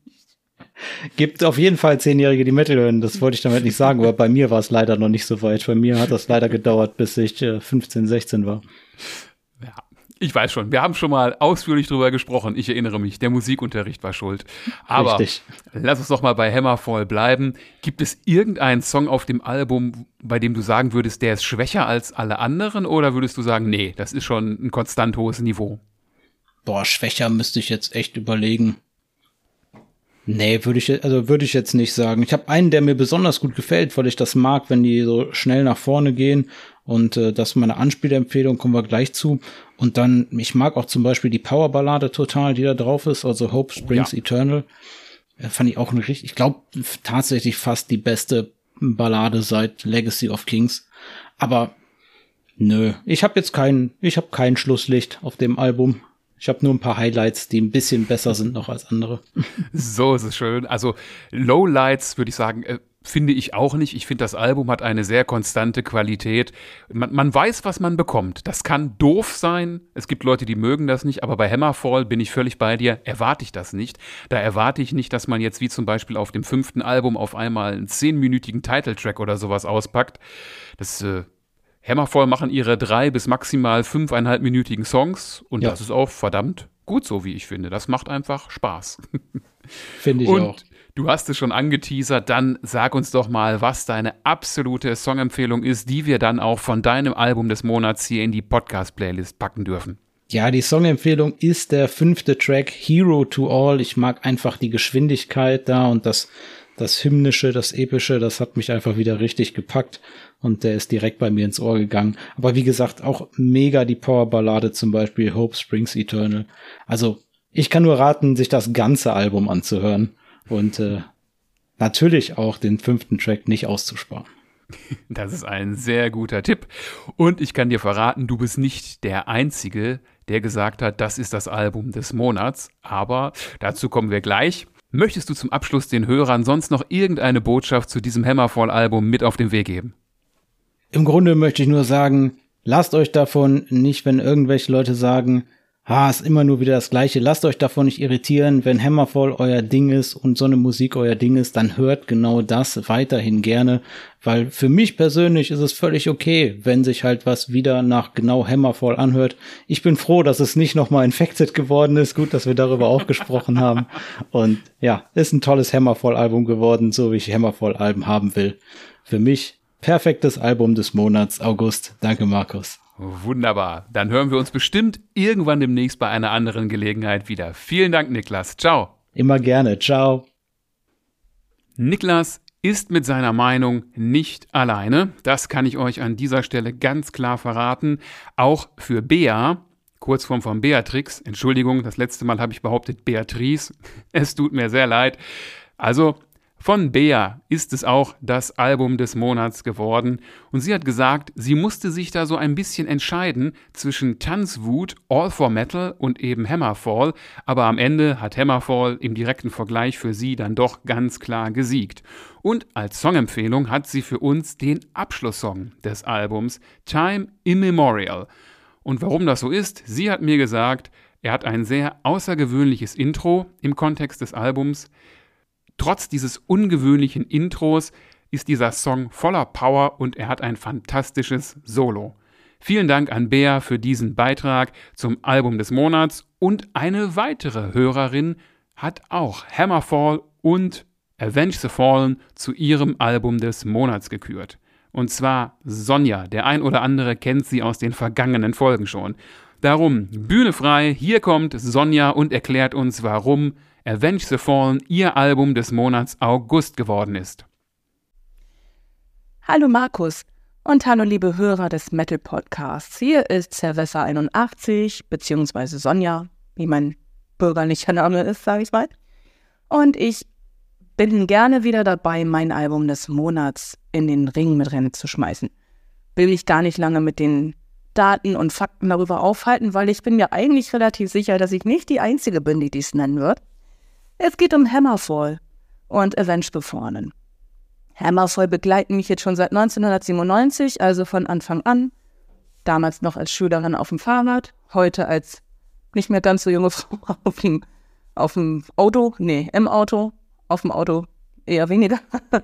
Gibt auf jeden Fall Zehnjährige, die Metal hören, das wollte ich damit nicht sagen, aber bei mir war es leider noch nicht so weit. Bei mir hat das leider gedauert, bis ich äh, fünfzehn, sechzehn war. Ja, ich weiß schon, wir haben schon mal ausführlich drüber gesprochen, ich erinnere mich, der Musikunterricht war schuld. Aber Richtig. Lass uns doch mal bei Hammerfall bleiben. Gibt es irgendeinen Song auf dem Album, bei dem du sagen würdest, der ist schwächer als alle anderen, oder würdest du sagen, nee, das ist schon ein konstant hohes Niveau? Boah, schwächer müsste ich jetzt echt überlegen. Nee, würde ich, also würde ich jetzt nicht sagen. Ich habe einen, der mir besonders gut gefällt, weil ich das mag, wenn die so schnell nach vorne gehen. Und äh, das ist meine Anspielempfehlung, kommen wir gleich zu. Und dann, ich mag auch zum Beispiel die Powerballade total, die da drauf ist, also Hope Springs ja. Eternal. Äh, fand ich auch eine richtig, ich glaube tatsächlich fast die beste Ballade seit Legacy of Kings. Aber nö, ich habe jetzt kein, ich habe kein Schlusslicht auf dem Album. Ich habe nur ein paar Highlights, die ein bisschen besser sind noch als andere. So ist es schön. Also Lowlights würde ich sagen, äh, finde ich auch nicht. Ich finde, das Album hat eine sehr konstante Qualität. Man, man weiß, was man bekommt. Das kann doof sein. Es gibt Leute, die mögen das nicht. Aber bei Hammerfall bin ich völlig bei dir. Erwarte ich das nicht. Da erwarte ich nicht, dass man jetzt wie zum Beispiel auf dem fünften Album auf einmal einen zehnminütigen Titeltrack oder sowas auspackt. Das äh, Hammerfall machen ihre drei bis maximal fünfeinhalbminütigen Songs und ja. das ist auch verdammt gut so, wie ich finde. Das macht einfach Spaß. Finde ich und auch. Du hast es schon angeteasert, dann sag uns doch mal, was deine absolute Songempfehlung ist, die wir dann auch von deinem Album des Monats hier in die Podcast-Playlist packen dürfen. Ja, die Songempfehlung ist der fünfte Track, Hero to All. Ich mag einfach die Geschwindigkeit da und das, das Hymnische, das Epische, das hat mich einfach wieder richtig gepackt und der ist direkt bei mir ins Ohr gegangen. Aber wie gesagt, auch mega die Powerballade zum Beispiel, Hope Springs Eternal. Also ich kann nur raten, sich das ganze Album anzuhören. Und äh, natürlich auch den fünften Track nicht auszusparen. Das ist ein sehr guter Tipp. Und ich kann dir verraten, du bist nicht der Einzige, der gesagt hat, das ist das Album des Monats. Aber dazu kommen wir gleich. Möchtest du zum Abschluss den Hörern sonst noch irgendeine Botschaft zu diesem Hammerfall-Album mit auf den Weg geben? Im Grunde möchte ich nur sagen, lasst euch davon nicht, wenn irgendwelche Leute sagen, ha, ist immer nur wieder das Gleiche. Lasst euch davon nicht irritieren. Wenn Hammerfall euer Ding ist und so eine Musik euer Ding ist, dann hört genau das weiterhin gerne. Weil für mich persönlich ist es völlig okay, wenn sich halt was wieder nach genau Hammerfall anhört. Ich bin froh, dass es nicht nochmal Infected geworden ist. Gut, dass wir darüber auch gesprochen haben. Und ja, ist ein tolles Hammerfall-Album geworden, so wie ich Hammerfall-Alben haben will. Für mich perfektes Album des Monats, August. Danke, Markus. Wunderbar. Dann hören wir uns bestimmt irgendwann demnächst bei einer anderen Gelegenheit wieder. Vielen Dank, Niklas. Ciao. Immer gerne. Ciao. Niklas ist mit seiner Meinung nicht alleine. Das kann ich euch an dieser Stelle ganz klar verraten. Auch für Bea, Kurzform von Beatrix, Entschuldigung, das letzte Mal habe ich behauptet Beatrice. Es tut mir sehr leid. Also von Bea ist es auch das Album des Monats geworden und sie hat gesagt, sie musste sich da so ein bisschen entscheiden zwischen Tanzwut, All for Metal und eben Hammerfall, aber am Ende hat Hammerfall im direkten Vergleich für sie dann doch ganz klar gesiegt. Und als Songempfehlung hat sie für uns den Abschlusssong des Albums, Time Immemorial. Und warum das so ist, sie hat mir gesagt, er hat ein sehr außergewöhnliches Intro im Kontext des Albums. Trotz dieses ungewöhnlichen Intros ist dieser Song voller Power und er hat ein fantastisches Solo. Vielen Dank an Bea für diesen Beitrag zum Album des Monats und eine weitere Hörerin hat auch Hammerfall und Avenged Sevenfold zu ihrem Album des Monats gekürt. Und zwar Sonja, der ein oder andere kennt sie aus den vergangenen Folgen schon. Darum, Bühne frei, hier kommt Sonja und erklärt uns, warum Avenged Sevenfold ihr Album des Monats August geworden ist. Hallo Markus und hallo liebe Hörer des Metal Podcasts. Hier ist Cerveza einundachtzig, beziehungsweise Sonja, wie mein bürgerlicher Name ist, sage ich mal. Und ich bin gerne wieder dabei, mein Album des Monats in den Ring mit Rennen zu schmeißen. Will ich gar nicht lange mit den Daten und Fakten darüber aufhalten, weil ich bin ja eigentlich relativ sicher, dass ich nicht die Einzige bin, die dies nennen wird. Es geht um Hammerfall und Avenged Sevenfold. Hammerfall begleiten mich jetzt schon seit neunzehnhundertsiebenundneunzig, also von Anfang an. Damals noch als Schülerin auf dem Fahrrad, heute als nicht mehr ganz so junge Frau auf dem, auf dem Auto, nee, im Auto, auf dem Auto eher weniger.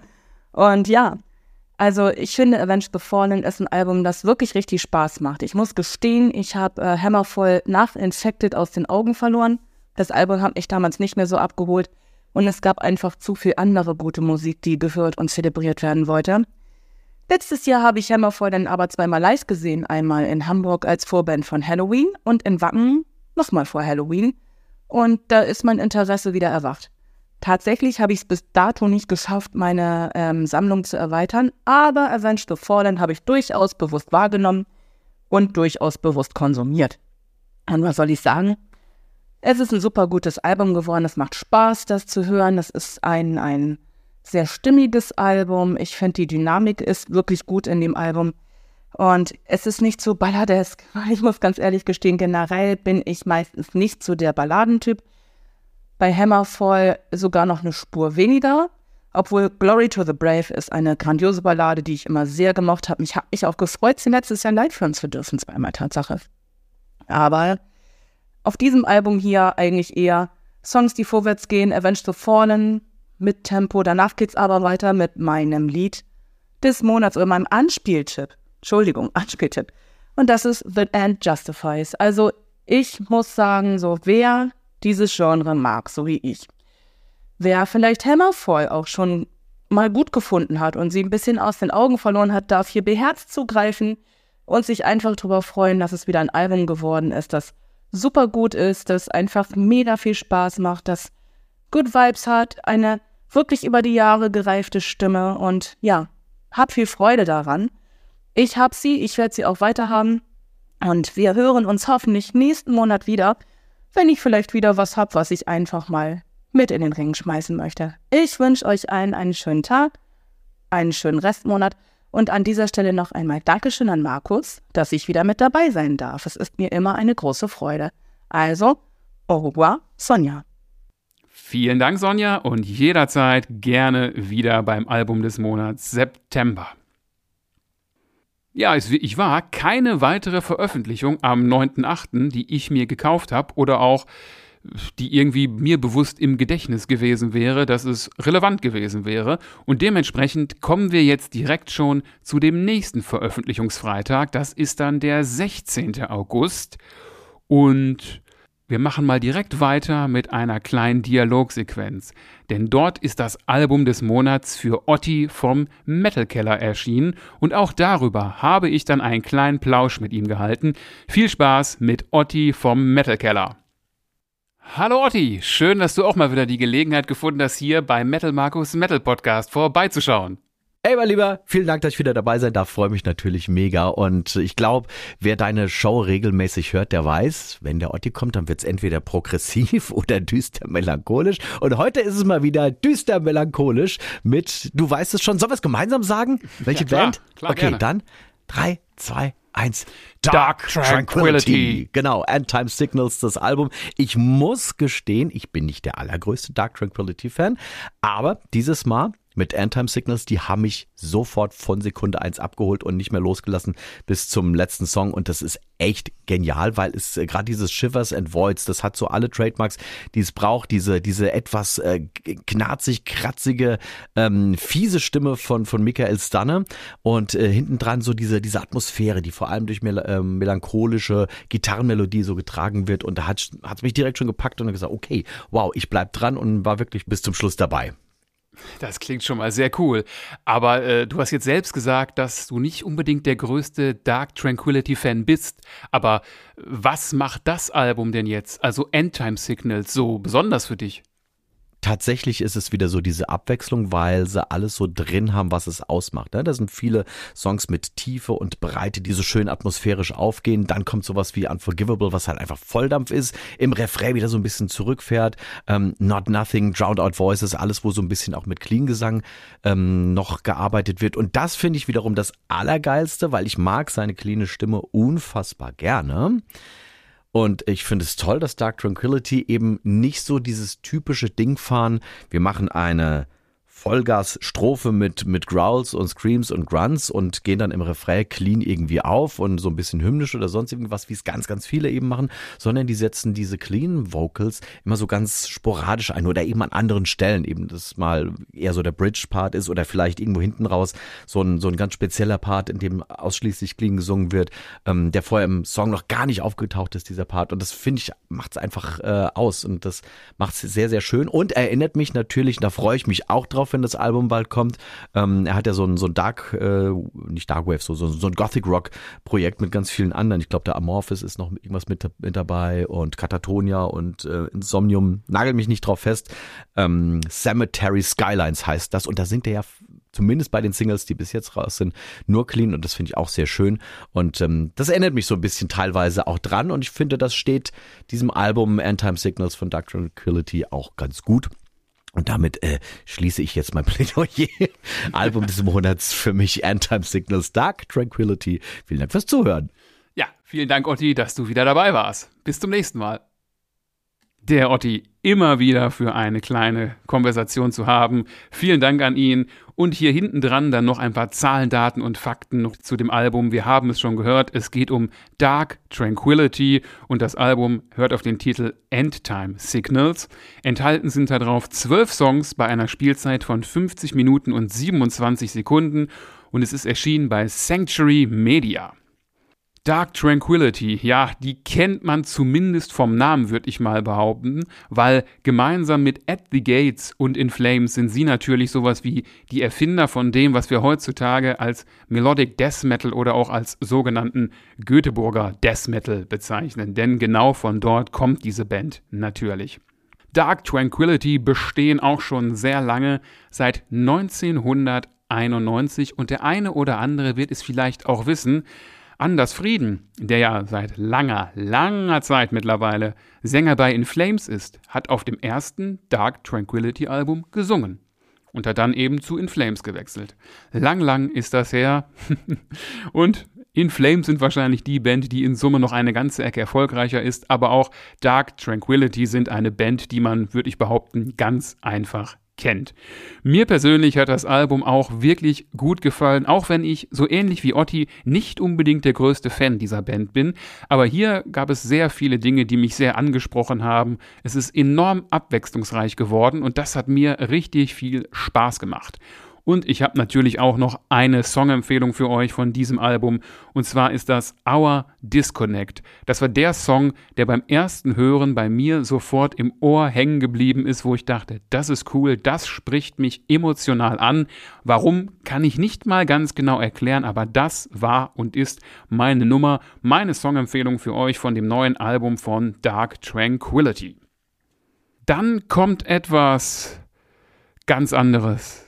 Und ja, also ich finde Avenged Sevenfold ist ein Album, das wirklich richtig Spaß macht. Ich muss gestehen, ich habe äh, Hammerfall nach Infected aus den Augen verloren. Das Album hat mich damals nicht mehr so abgeholt und es gab einfach zu viel andere gute Musik, die gehört und zelebriert werden wollte. Letztes Jahr habe ich Hammerfall dann aber zweimal live gesehen, einmal in Hamburg als Vorband von Halloween und in Wacken nochmal vor Halloween und da ist mein Interesse wieder erwacht. Tatsächlich habe ich es bis dato nicht geschafft, meine ähm, Sammlung zu erweitern, aber Avenged Sevenfold habe ich durchaus bewusst wahrgenommen und durchaus bewusst konsumiert. Und was soll ich sagen? Es ist ein super gutes Album geworden, es macht Spaß, das zu hören. Es ist ein, ein sehr stimmiges Album. Ich finde, die Dynamik ist wirklich gut in dem Album. Und es ist nicht so balladesk. Ich muss ganz ehrlich gestehen, generell bin ich meistens nicht so der Balladentyp. Bei Hammerfall sogar noch eine Spur weniger. Obwohl Glory to the Brave ist eine grandiose Ballade, die ich immer sehr gemocht habe. Ich habe mich auch gefreut, sie letztes Jahr live hören zu dürfen, zweimal Tatsache. Aber auf diesem Album hier eigentlich eher Songs, die vorwärts gehen, Avenged Sevenfold mit Tempo. Danach geht's aber weiter mit meinem Lied des Monats oder meinem Anspieltipp. Entschuldigung, Anspieltipp. Und das ist The End Justifies. Also ich muss sagen, so wer dieses Genre mag, so wie ich, wer vielleicht Hammerfall auch schon mal gut gefunden hat und sie ein bisschen aus den Augen verloren hat, darf hier beherzt zugreifen und sich einfach darüber freuen, dass es wieder ein Album geworden ist, das super gut ist, das einfach mega viel Spaß macht, das Good Vibes hat, eine wirklich über die Jahre gereifte Stimme und ja, hab viel Freude daran. Ich hab sie, ich werde sie auch weiter haben und wir hören uns hoffentlich nächsten Monat wieder, wenn ich vielleicht wieder was hab, was ich einfach mal mit in den Ring schmeißen möchte. Ich wünsche euch allen einen schönen Tag, einen schönen Restmonat und an dieser Stelle noch einmal Dankeschön an Markus, dass ich wieder mit dabei sein darf. Es ist mir immer eine große Freude. Also, au revoir, Sonja. Vielen Dank, Sonja, und jederzeit gerne wieder beim Album des Monats September. Ja, ich war keine weitere Veröffentlichung am neunten achten, die ich mir gekauft habe oder auch die irgendwie mir bewusst im Gedächtnis gewesen wäre, dass es relevant gewesen wäre. Und dementsprechend kommen wir jetzt direkt schon zu dem nächsten Veröffentlichungsfreitag. Das ist dann der sechzehnten August. Und wir machen mal direkt weiter mit einer kleinen Dialogsequenz. Denn dort ist das Album des Monats für Otti vom Metal Keller erschienen. Und auch darüber habe ich dann einen kleinen Plausch mit ihm gehalten. Viel Spaß mit Otti vom Metal Keller. Hallo Otti, schön, dass du auch mal wieder die Gelegenheit gefunden hast, hier beim Metal Markus Metal Podcast vorbeizuschauen. Ey, mein Lieber, vielen Dank, dass ich wieder dabei sein darf, freue mich natürlich mega und ich glaube, wer deine Show regelmäßig hört, der weiß, wenn der Otti kommt, dann wird's entweder progressiv oder düster melancholisch und heute ist es mal wieder düster melancholisch mit, du weißt es schon, sollen wir es gemeinsam sagen? Welche ja, klar, Band? Klar, okay, gerne. Dann drei, zwei, eins. Dark Tranquillity. Genau, End Time Signals, das Album. Ich muss gestehen, ich bin nicht der allergrößte Dark Tranquillity-Fan, aber dieses Mal mit End Time Signals, die haben mich sofort von Sekunde eins abgeholt und nicht mehr losgelassen bis zum letzten Song und das ist echt genial, weil es äh, gerade dieses Shivers and Voids, das hat so alle Trademarks, die es braucht, diese diese etwas äh, knarzig, kratzige, ähm, fiese Stimme von von Michael Stanne und äh, hinten dran so diese diese Atmosphäre, die vor allem durch mel- äh, melancholische Gitarrenmelodie so getragen wird und da hat es mich direkt schon gepackt und gesagt, okay, wow, ich bleib dran und war wirklich bis zum Schluss dabei. Das klingt schon mal sehr cool. Aber äh, du hast jetzt selbst gesagt, dass du nicht unbedingt der größte Dark Tranquillity-Fan bist. Aber was macht das Album denn jetzt, also End Time Signals, so besonders für dich? Tatsächlich ist es wieder so diese Abwechslung, weil sie alles so drin haben, was es ausmacht. Da sind viele Songs mit Tiefe und Breite, die so schön atmosphärisch aufgehen. Dann kommt sowas wie Unforgivable, was halt einfach Volldampf ist. Im Refrain wieder so ein bisschen zurückfährt. Ähm, Not Nothing, Drowned Out Voices, alles, wo so ein bisschen auch mit Clean-Gesang ähm, noch gearbeitet wird. Und das finde ich wiederum das Allergeilste, weil ich mag seine cleane Stimme unfassbar gerne. Und ich finde es toll, dass Dark Tranquillity eben nicht so dieses typische Ding fahren. Wir machen eine Vollgas-Strophe mit, mit Growls und Screams und Grunts und gehen dann im Refrain clean irgendwie auf und so ein bisschen hymnisch oder sonst irgendwas, wie es ganz, ganz viele eben machen, sondern die setzen diese clean Vocals immer so ganz sporadisch ein oder eben an anderen Stellen, eben das mal eher so der Bridge-Part ist oder vielleicht irgendwo hinten raus so ein, so ein ganz spezieller Part, in dem ausschließlich clean gesungen wird, ähm, der vorher im Song noch gar nicht aufgetaucht ist, dieser Part. Und das finde ich, macht es einfach äh, aus und das macht es sehr, sehr schön und erinnert mich natürlich, da freue ich mich auch drauf, wenn das Album bald kommt. Ähm, er hat ja so ein, so ein Dark, äh, nicht Dark Wave, so, so, so ein Gothic Rock Projekt mit ganz vielen anderen. Ich glaube, der Amorphis ist noch irgendwas mit, mit dabei und Katatonia und äh, Insomnium. Nagel mich nicht drauf fest. Ähm, Cemetery Skylines heißt das und da singt er ja zumindest bei den Singles, die bis jetzt raus sind, nur clean und das finde ich auch sehr schön und ähm, das erinnert mich so ein bisschen teilweise auch dran und ich finde, das steht diesem Album End Time Signals von Dark Tranquillity auch ganz gut. Und damit äh, schließe ich jetzt mein Plädoyer. Album des Monats für mich, End Time Signals, Dark Tranquillity. Vielen Dank fürs Zuhören. Ja, vielen Dank, Otti, dass du wieder dabei warst. Bis zum nächsten Mal. Der Otti immer wieder für eine kleine Konversation zu haben. Vielen Dank an ihn. Und hier hinten dran dann noch ein paar Zahlen, Daten und Fakten noch zu dem Album. Wir haben es schon gehört, es geht um Dark Tranquillity und das Album hört auf den Titel End Time Signals. Enthalten sind darauf zwölf Songs bei einer Spielzeit von fünfzig Minuten und siebenundzwanzig Sekunden und es ist erschienen bei Sanctuary Media. Dark Tranquillity, ja, die kennt man zumindest vom Namen, würde ich mal behaupten, weil gemeinsam mit At the Gates und In Flames sind sie natürlich sowas wie die Erfinder von dem, was wir heutzutage als Melodic Death Metal oder auch als sogenannten Göteborger Death Metal bezeichnen, denn genau von dort kommt diese Band natürlich. Dark Tranquillity bestehen auch schon sehr lange, seit neunzehnhunderteinundneunzig, und der eine oder andere wird es vielleicht auch wissen, Anders Frieden, der ja seit langer, langer Zeit mittlerweile Sänger bei In Flames ist, hat auf dem ersten Dark Tranquillity Album gesungen und hat dann eben zu In Flames gewechselt. Lang, lang ist das her und In Flames sind wahrscheinlich die Band, die in Summe noch eine ganze Ecke erfolgreicher ist, aber auch Dark Tranquillity sind eine Band, die man, würde ich behaupten, ganz einfach kennt. Mir persönlich hat das Album auch wirklich gut gefallen, auch wenn ich, so ähnlich wie Otti, nicht unbedingt der größte Fan dieser Band bin. Aber hier gab es sehr viele Dinge, die mich sehr angesprochen haben. Es ist enorm abwechslungsreich geworden und das hat mir richtig viel Spaß gemacht. Und ich habe natürlich auch noch eine Songempfehlung für euch von diesem Album. Und zwar ist das Our Disconnect. Das war der Song, der beim ersten Hören bei mir sofort im Ohr hängen geblieben ist, wo ich dachte, das ist cool, das spricht mich emotional an. Warum, kann ich nicht mal ganz genau erklären, aber das war und ist meine Nummer, meine Songempfehlung für euch von dem neuen Album von Dark Tranquillity. Dann kommt etwas ganz anderes.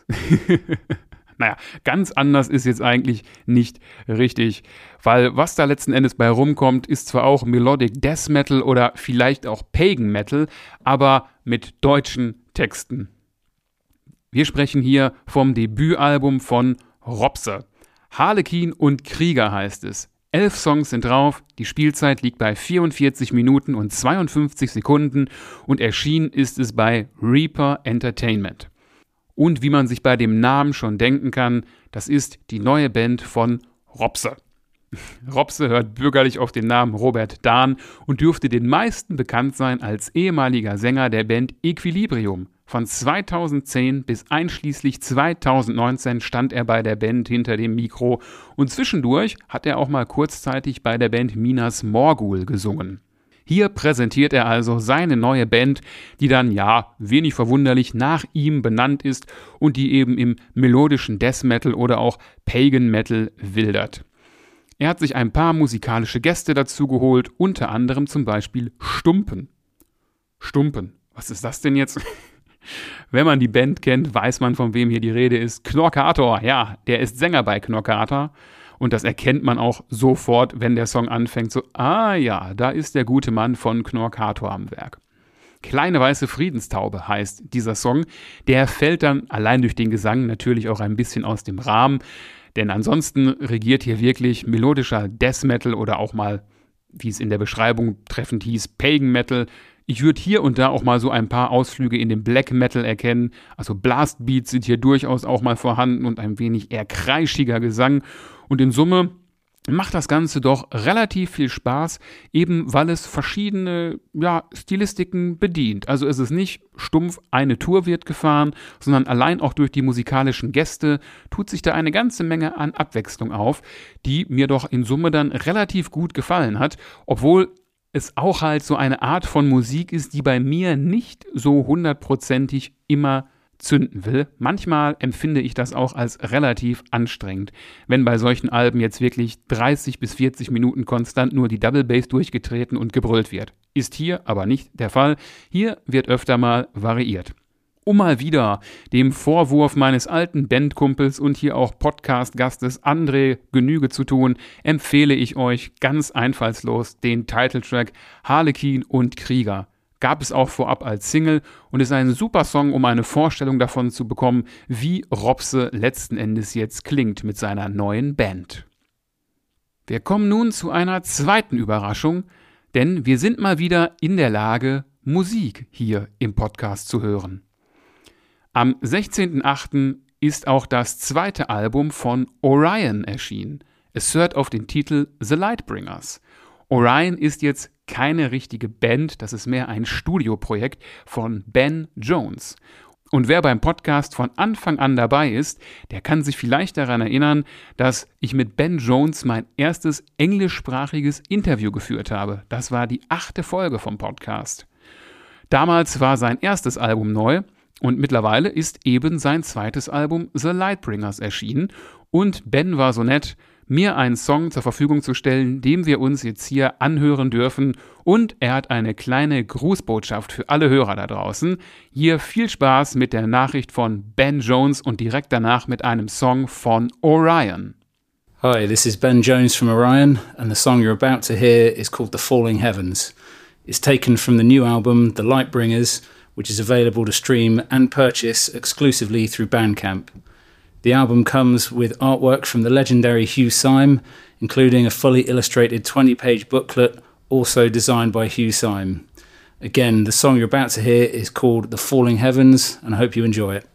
Naja, ganz anders ist jetzt eigentlich nicht richtig, weil was da letzten Endes bei rumkommt, ist zwar auch Melodic Death Metal oder vielleicht auch Pagan Metal, aber mit deutschen Texten. Wir sprechen hier vom Debütalbum von Robse. Harlekin und Krieger heißt es. Elf Songs sind drauf, die Spielzeit liegt bei vierundvierzig Minuten und zweiundfünfzig Sekunden und erschienen ist es bei Reaper Entertainment. Und wie man sich bei dem Namen schon denken kann, das ist die neue Band von Robse. Robse hört bürgerlich auf den Namen Robert Dahn und dürfte den meisten bekannt sein als ehemaliger Sänger der Band Equilibrium. Von zweitausendzehn bis einschließlich zweitausendneunzehn stand er bei der Band hinter dem Mikro und zwischendurch hat er auch mal kurzzeitig bei der Band Minas Morgul gesungen. Hier präsentiert er also seine neue Band, die dann, ja, wenig verwunderlich nach ihm benannt ist und die eben im melodischen Death Metal oder auch Pagan Metal wildert. Er hat sich ein paar musikalische Gäste dazu geholt, unter anderem zum Beispiel Stumpen. Stumpen, was ist das denn jetzt? Wenn man die Band kennt, weiß man, von wem hier die Rede ist. Knorkator, ja, der ist Sänger bei Knorkator. Und das erkennt man auch sofort, wenn der Song anfängt. So, ah ja, da ist der gute Mann von Knorkator am Werk. Kleine weiße Friedenstaube heißt dieser Song. Der fällt dann allein durch den Gesang natürlich auch ein bisschen aus dem Rahmen. Denn ansonsten regiert hier wirklich melodischer Death Metal oder auch mal, wie es in der Beschreibung treffend hieß, Pagan Metal. Ich würde hier und da auch mal so ein paar Ausflüge in den Black Metal erkennen. Also Blastbeats sind hier durchaus auch mal vorhanden und ein wenig eher kreischiger Gesang. Und in Summe macht das Ganze doch relativ viel Spaß, eben weil es verschiedene ja, Stilistiken bedient. Also es ist nicht stumpf, eine Tour wird gefahren, sondern allein auch durch die musikalischen Gäste tut sich da eine ganze Menge an Abwechslung auf, die mir doch in Summe dann relativ gut gefallen hat, obwohl es auch halt so eine Art von Musik ist, die bei mir nicht so hundertprozentig immer zünden will. Manchmal empfinde ich das auch als relativ anstrengend, wenn bei solchen Alben jetzt wirklich dreißig bis vierzig Minuten konstant nur die Double Bass durchgetreten und gebrüllt wird. Ist hier aber nicht der Fall. Hier wird öfter mal variiert. Um mal wieder dem Vorwurf meines alten Bandkumpels und hier auch Podcast-Gastes André Genüge zu tun, empfehle ich euch ganz einfallslos den Titeltrack Harlekin und Krieger. Gab es auch vorab als Single und ist ein super Song, um eine Vorstellung davon zu bekommen, wie Robse letzten Endes jetzt klingt mit seiner neuen Band. Wir kommen nun zu einer zweiten Überraschung, denn wir sind mal wieder in der Lage, Musik hier im Podcast zu hören. Am sechzehnten achten ist auch das zweite Album von Orion erschienen. Es hört auf den Titel The Lightbringers. Orion ist jetzt keine richtige Band, das ist mehr ein Studioprojekt von Ben Jones. Und wer beim Podcast von Anfang an dabei ist, der kann sich vielleicht daran erinnern, dass ich mit Ben Jones mein erstes englischsprachiges Interview geführt habe. Das war die achte Folge vom Podcast. Damals war sein erstes Album neu und mittlerweile ist eben sein zweites Album The Lightbringers erschienen. Und Ben war so nett, mir einen Song zur Verfügung zu stellen, den wir uns jetzt hier anhören dürfen. Und er hat eine kleine Grußbotschaft für alle Hörer da draußen. Hier viel Spaß mit der Nachricht von Ben Jones und direkt danach mit einem Song von Orion. Hi, this is Ben Jones from Orion, and the song you're about to hear is called The Falling Heavens. It's taken from the new album, The Lightbringers, which is available to stream and purchase exclusively through Bandcamp. The album comes with artwork from the legendary Hugh Syme, including a fully illustrated twenty-page booklet, also designed by Hugh Syme. Again, the song you're about to hear is called The Falling Heavens, and I hope you enjoy it.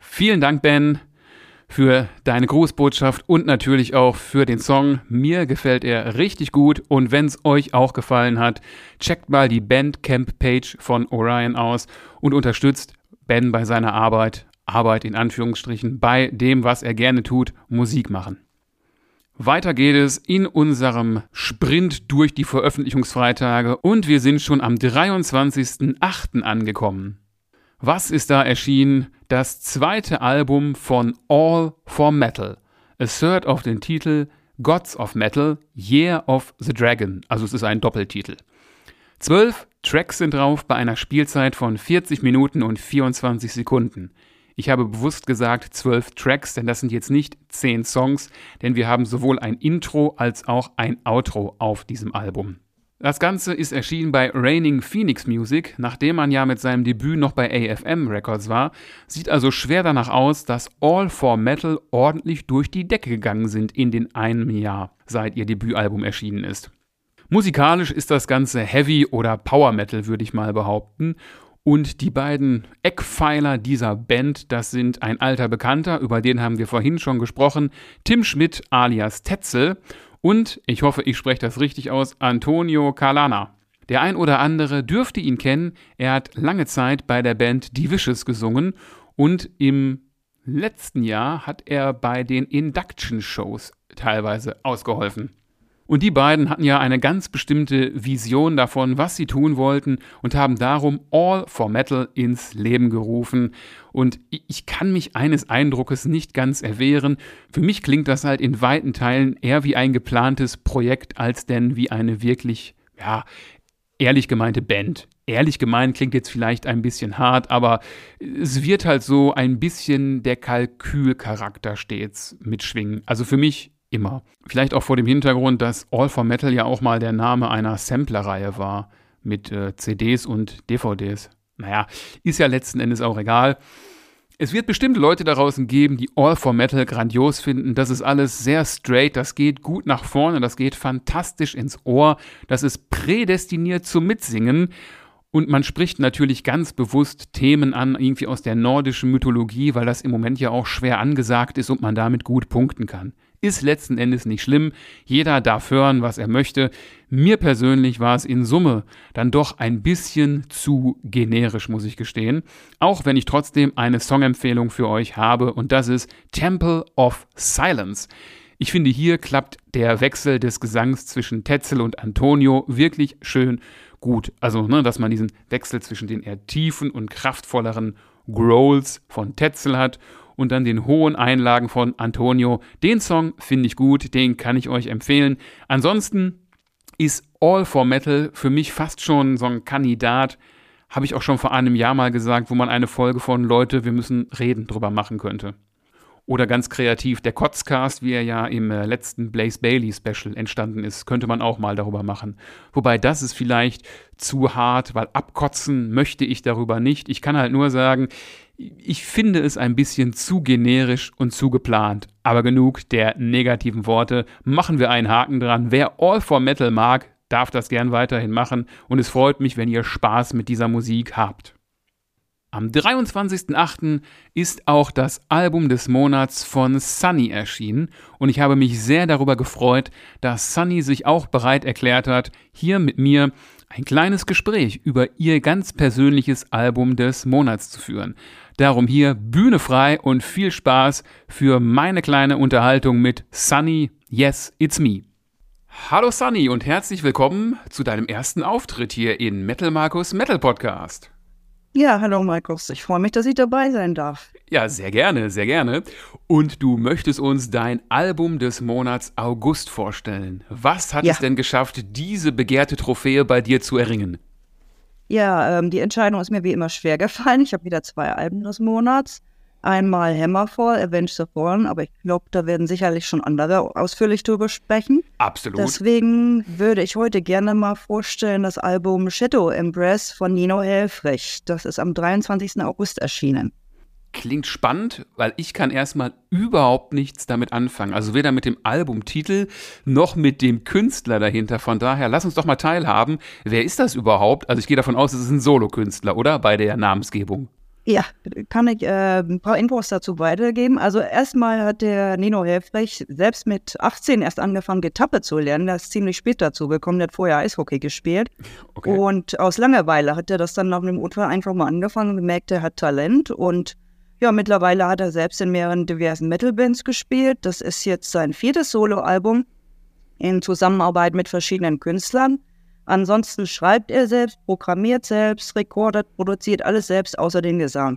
Vielen Dank, Ben, für deine Grußbotschaft und natürlich auch für den Song. Mir gefällt er richtig gut und wenn es euch auch gefallen hat, checkt mal die Bandcamp-Page von Orion aus und unterstützt Ben bei seiner Arbeit, Arbeit in Anführungsstrichen, bei dem, was er gerne tut, Musik machen. Weiter geht es in unserem Sprint durch die Veröffentlichungsfreitage und wir sind schon am dreiundzwanzigsten achten angekommen. Was ist da erschienen? Das zweite Album von All for Metal. Es hört auf den Titel Gods of Metal, Year of the Dragon. Also es ist ein Doppeltitel. Zwölf Tracks sind drauf bei einer Spielzeit von vierzig Minuten und vierundzwanzig Sekunden. Ich habe bewusst gesagt zwölf Tracks, denn das sind jetzt nicht zehn Songs, denn wir haben sowohl ein Intro als auch ein Outro auf diesem Album. Das Ganze ist erschienen bei Reigning Phoenix Music, nachdem man ja mit seinem Debüt noch bei A F M Records war, sieht also schwer danach aus, dass All for Metal ordentlich durch die Decke gegangen sind in den einem Jahr, seit ihr Debütalbum erschienen ist. Musikalisch ist das Ganze Heavy oder Power Metal, würde ich mal behaupten. Und die beiden Eckpfeiler dieser Band, das sind ein alter Bekannter, über den haben wir vorhin schon gesprochen, Tim Schmidt alias Tetzel und, ich hoffe, ich spreche das richtig aus, Antonio Calana. Der ein oder andere dürfte ihn kennen, er hat lange Zeit bei der Band Die Vicious gesungen und im letzten Jahr hat er bei den Induction-Shows teilweise ausgeholfen. Und die beiden hatten ja eine ganz bestimmte Vision davon, was sie tun wollten und haben darum All for Metal ins Leben gerufen. Und ich kann mich eines Eindruckes nicht ganz erwehren. Für mich klingt das halt in weiten Teilen eher wie ein geplantes Projekt, als denn wie eine wirklich, ja, ehrlich gemeinte Band. Ehrlich gemeint klingt jetzt vielleicht ein bisschen hart, aber es wird halt so ein bisschen der Kalkülcharakter stets mitschwingen. Also für mich immer. Vielleicht auch vor dem Hintergrund, dass All for Metal ja auch mal der Name einer Samplerreihe war mit äh, C Ds und D V Ds. Naja, ist ja letzten Endes auch egal. Es wird bestimmt Leute da draußen geben, die All for Metal grandios finden. Das ist alles sehr straight, das geht gut nach vorne, das geht fantastisch ins Ohr, das ist prädestiniert zum Mitsingen. Und man spricht natürlich ganz bewusst Themen an, irgendwie aus der nordischen Mythologie, weil das im Moment ja auch schwer angesagt ist und man damit gut punkten kann. Ist letzten Endes nicht schlimm. Jeder darf hören, was er möchte. Mir persönlich war es in Summe dann doch ein bisschen zu generisch, muss ich gestehen. Auch wenn ich trotzdem eine Songempfehlung für euch habe und das ist Temple of Silence. Ich finde, hier klappt der Wechsel des Gesangs zwischen Tetzel und Antonio wirklich schön gut. Also, ne, dass man diesen Wechsel zwischen den eher tiefen und kraftvolleren Growls von Tetzel hat und dann den hohen Einlagen von Antonio. Den Song finde ich gut, den kann ich euch empfehlen. Ansonsten ist All for Metal für mich fast schon so ein Kandidat, habe ich auch schon vor einem Jahr mal gesagt, wo man eine Folge von Leute, wir müssen reden drüber machen könnte. Oder ganz kreativ, der Kotzcast, wie er ja im äh, letzten Blaze Bayley Special entstanden ist, könnte man auch mal darüber machen. Wobei das ist vielleicht zu hart, weil abkotzen möchte ich darüber nicht. Ich kann halt nur sagen, ich finde es ein bisschen zu generisch und zu geplant. Aber genug der negativen Worte. Machen wir einen Haken dran. Wer All for Metal mag, darf das gern weiterhin machen. Und es freut mich, wenn ihr Spaß mit dieser Musik habt. Am dreiundzwanzigsten achten ist auch das Album des Monats von Sunny erschienen und ich habe mich sehr darüber gefreut, dass Sunny sich auch bereit erklärt hat, hier mit mir ein kleines Gespräch über ihr ganz persönliches Album des Monats zu führen. Darum hier Bühne frei und viel Spaß für meine kleine Unterhaltung mit Sunny, yes, it's me. Hallo Sunny und herzlich willkommen zu deinem ersten Auftritt hier in Metal Markus Metal Podcast. Ja, hallo Markus, ich freue mich, dass ich dabei sein darf. Ja, sehr gerne, sehr gerne. Und du möchtest uns dein Album des Monats August vorstellen. Was hat ja. es denn geschafft, diese begehrte Trophäe bei dir zu erringen? Ja, ähm, die Entscheidung ist mir wie immer schwer gefallen. Ich habe wieder zwei Alben des Monats. Einmal Hammerfall, Avenged the Fallen, aber ich glaube, da werden sicherlich schon andere ausführlich drüber sprechen. Absolut. Deswegen würde ich heute gerne mal vorstellen das Album Shadow Embrace von Nino Helfrich. Das ist am dreiundzwanzigsten August erschienen. Klingt spannend, weil ich kann erstmal überhaupt nichts damit anfangen. Also weder mit dem Albumtitel noch mit dem Künstler dahinter. Von daher, lass uns doch mal teilhaben. Wer ist das überhaupt? Also ich gehe davon aus, es ist ein Solokünstler, oder? Bei der Namensgebung. Ja, kann ich äh, ein paar Infos dazu weitergeben. Also erstmal hat der Nino Helfrich selbst mit achtzehn erst angefangen, Gitarre zu lernen. Der ist ziemlich spät dazu gekommen, der hat vorher Eishockey gespielt. Okay. Und aus Langeweile hat er das dann nach einem Unfall einfach mal angefangen, gemerkt, er hat Talent. Und ja, mittlerweile hat er selbst in mehreren diversen Metal-Bands gespielt. Das ist jetzt sein viertes Soloalbum in Zusammenarbeit mit verschiedenen Künstlern. Ansonsten schreibt er selbst, programmiert selbst, recordet, produziert alles selbst außer den Gesang.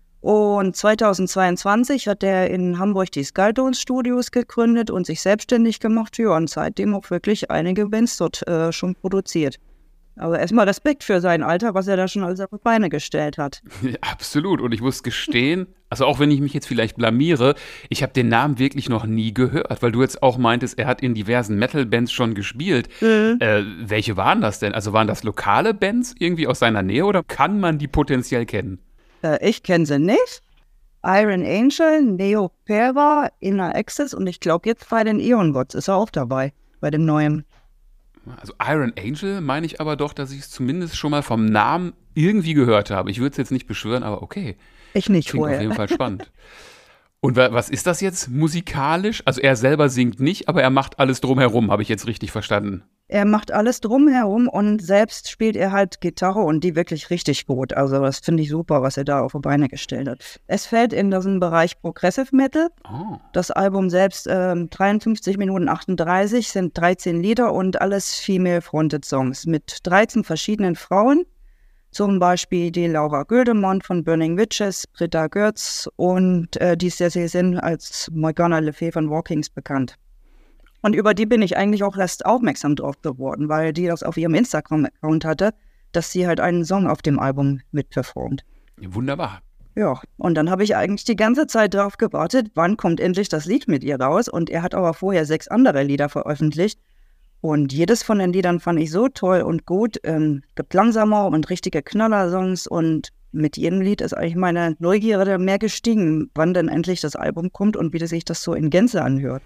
Und zweitausendzweiundzwanzig hat er in Hamburg die Skulltones Studios gegründet und sich selbstständig gemacht. Ja, und seitdem auch wirklich einige Bands dort äh, schon produziert. Aber erstmal Respekt für sein Alter, was er da schon alles auf die Beine gestellt hat. Ja, absolut. Und ich muss gestehen, also auch wenn ich mich jetzt vielleicht blamiere, ich habe den Namen wirklich noch nie gehört, weil du jetzt auch meintest, er hat in diversen Metal-Bands schon gespielt. Mhm. Äh, welche waren das denn? Also waren das lokale Bands irgendwie aus seiner Nähe oder kann man die potenziell kennen? Äh, ich kenne sie nicht. Iron Angel, Neopera, Inner Access und ich glaube jetzt bei den Eon Gods ist er auch dabei, bei dem neuen. Also Iron Angel meine ich aber doch, dass ich es zumindest schon mal vom Namen irgendwie gehört habe. Ich würde es jetzt nicht beschwören, aber okay. Ich nicht Klingt vorher. auf jeden Fall spannend. Und was ist das jetzt musikalisch? Also er selber singt nicht, aber er macht alles drumherum, habe ich jetzt richtig verstanden. Er macht alles drumherum und selbst spielt er halt Gitarre und die wirklich richtig gut. Also das finde ich super, was er da auf die Beine gestellt hat. Es fällt in diesen Bereich Progressive Metal. Oh. Das Album selbst äh, dreiundfünfzig Minuten achtunddreißig, sind dreizehn Lieder und alles Female-Fronted Songs mit dreizehn verschiedenen Frauen. Zum Beispiel die Laura Güldemont von Burning Witches, Britta Götz und äh, die Cecil Sin als Morgana Le Fay von Walkings bekannt. Und über die bin ich eigentlich auch erst aufmerksam drauf geworden, weil die das auf ihrem Instagram-Account hatte, dass sie halt einen Song auf dem Album mitperformt. Wunderbar. Ja, und dann habe ich eigentlich die ganze Zeit darauf gewartet, wann kommt endlich das Lied mit ihr raus. Und er hat aber vorher sechs andere Lieder veröffentlicht. Und jedes von den Liedern fand ich so toll und gut. Ähm, gibt langsamer und richtige Knaller-Songs. Und mit jedem Lied ist eigentlich meine Neugierde mehr gestiegen, wann denn endlich das Album kommt und wie sich das so in Gänze anhört.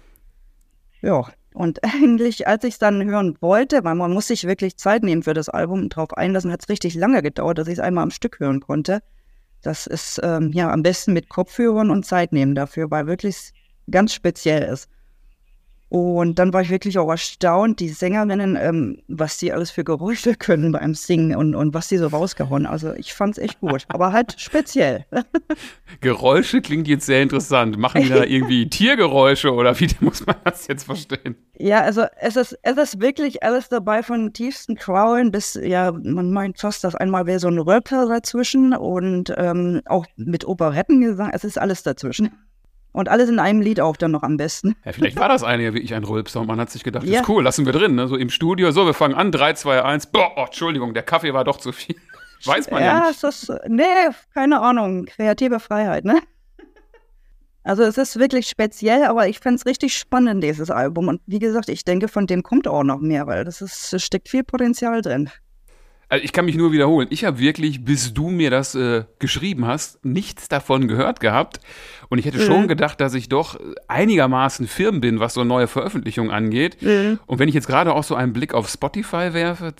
Ja, und eigentlich, als ich es dann hören wollte, weil man muss sich wirklich Zeit nehmen für das Album und drauf einlassen, hat es richtig lange gedauert, dass ich es einmal am Stück hören konnte. Das ist ähm, ja am besten mit Kopfhörern und Zeit nehmen dafür, weil wirklich ganz speziell ist. Und dann war ich wirklich auch erstaunt, die Sängerinnen, ähm, was die alles für Geräusche können beim Singen und, und was die so rausgehauen. Also ich fand's echt gut, aber halt speziell. Geräusche klingt jetzt sehr interessant. Machen die da irgendwie Tiergeräusche oder wie muss man das jetzt verstehen? Ja, also es ist, es ist wirklich alles dabei, von tiefsten Growlen bis, ja, man meint fast, dass einmal wäre so ein Röpper dazwischen und ähm, auch mit Operettengesang, es ist alles dazwischen. Und alles in einem Lied auch dann noch am besten. Ja, vielleicht war das eine ja wirklich ein Rülpser und man hat sich gedacht, ja. Ist cool, lassen wir drin, ne? So im Studio, so, wir fangen an, drei, zwei, eins, boah, oh, Entschuldigung, der Kaffee war doch zu viel. Weiß man ja, ja nicht. Ja, ist das, nee, keine Ahnung, kreative Freiheit, ne? Also es ist wirklich speziell, aber ich find's richtig spannend, dieses Album. Und wie gesagt, ich denke, von dem kommt auch noch mehr, weil das ist, es steckt viel Potenzial drin. Also ich kann mich nur wiederholen, ich habe wirklich, bis du mir das äh, geschrieben hast, nichts davon gehört gehabt. Und ich hätte mhm. schon gedacht, dass ich doch einigermaßen firm bin, was so neue Veröffentlichungen angeht. Mhm. Und wenn ich jetzt gerade auch so einen Blick auf Spotify werfe,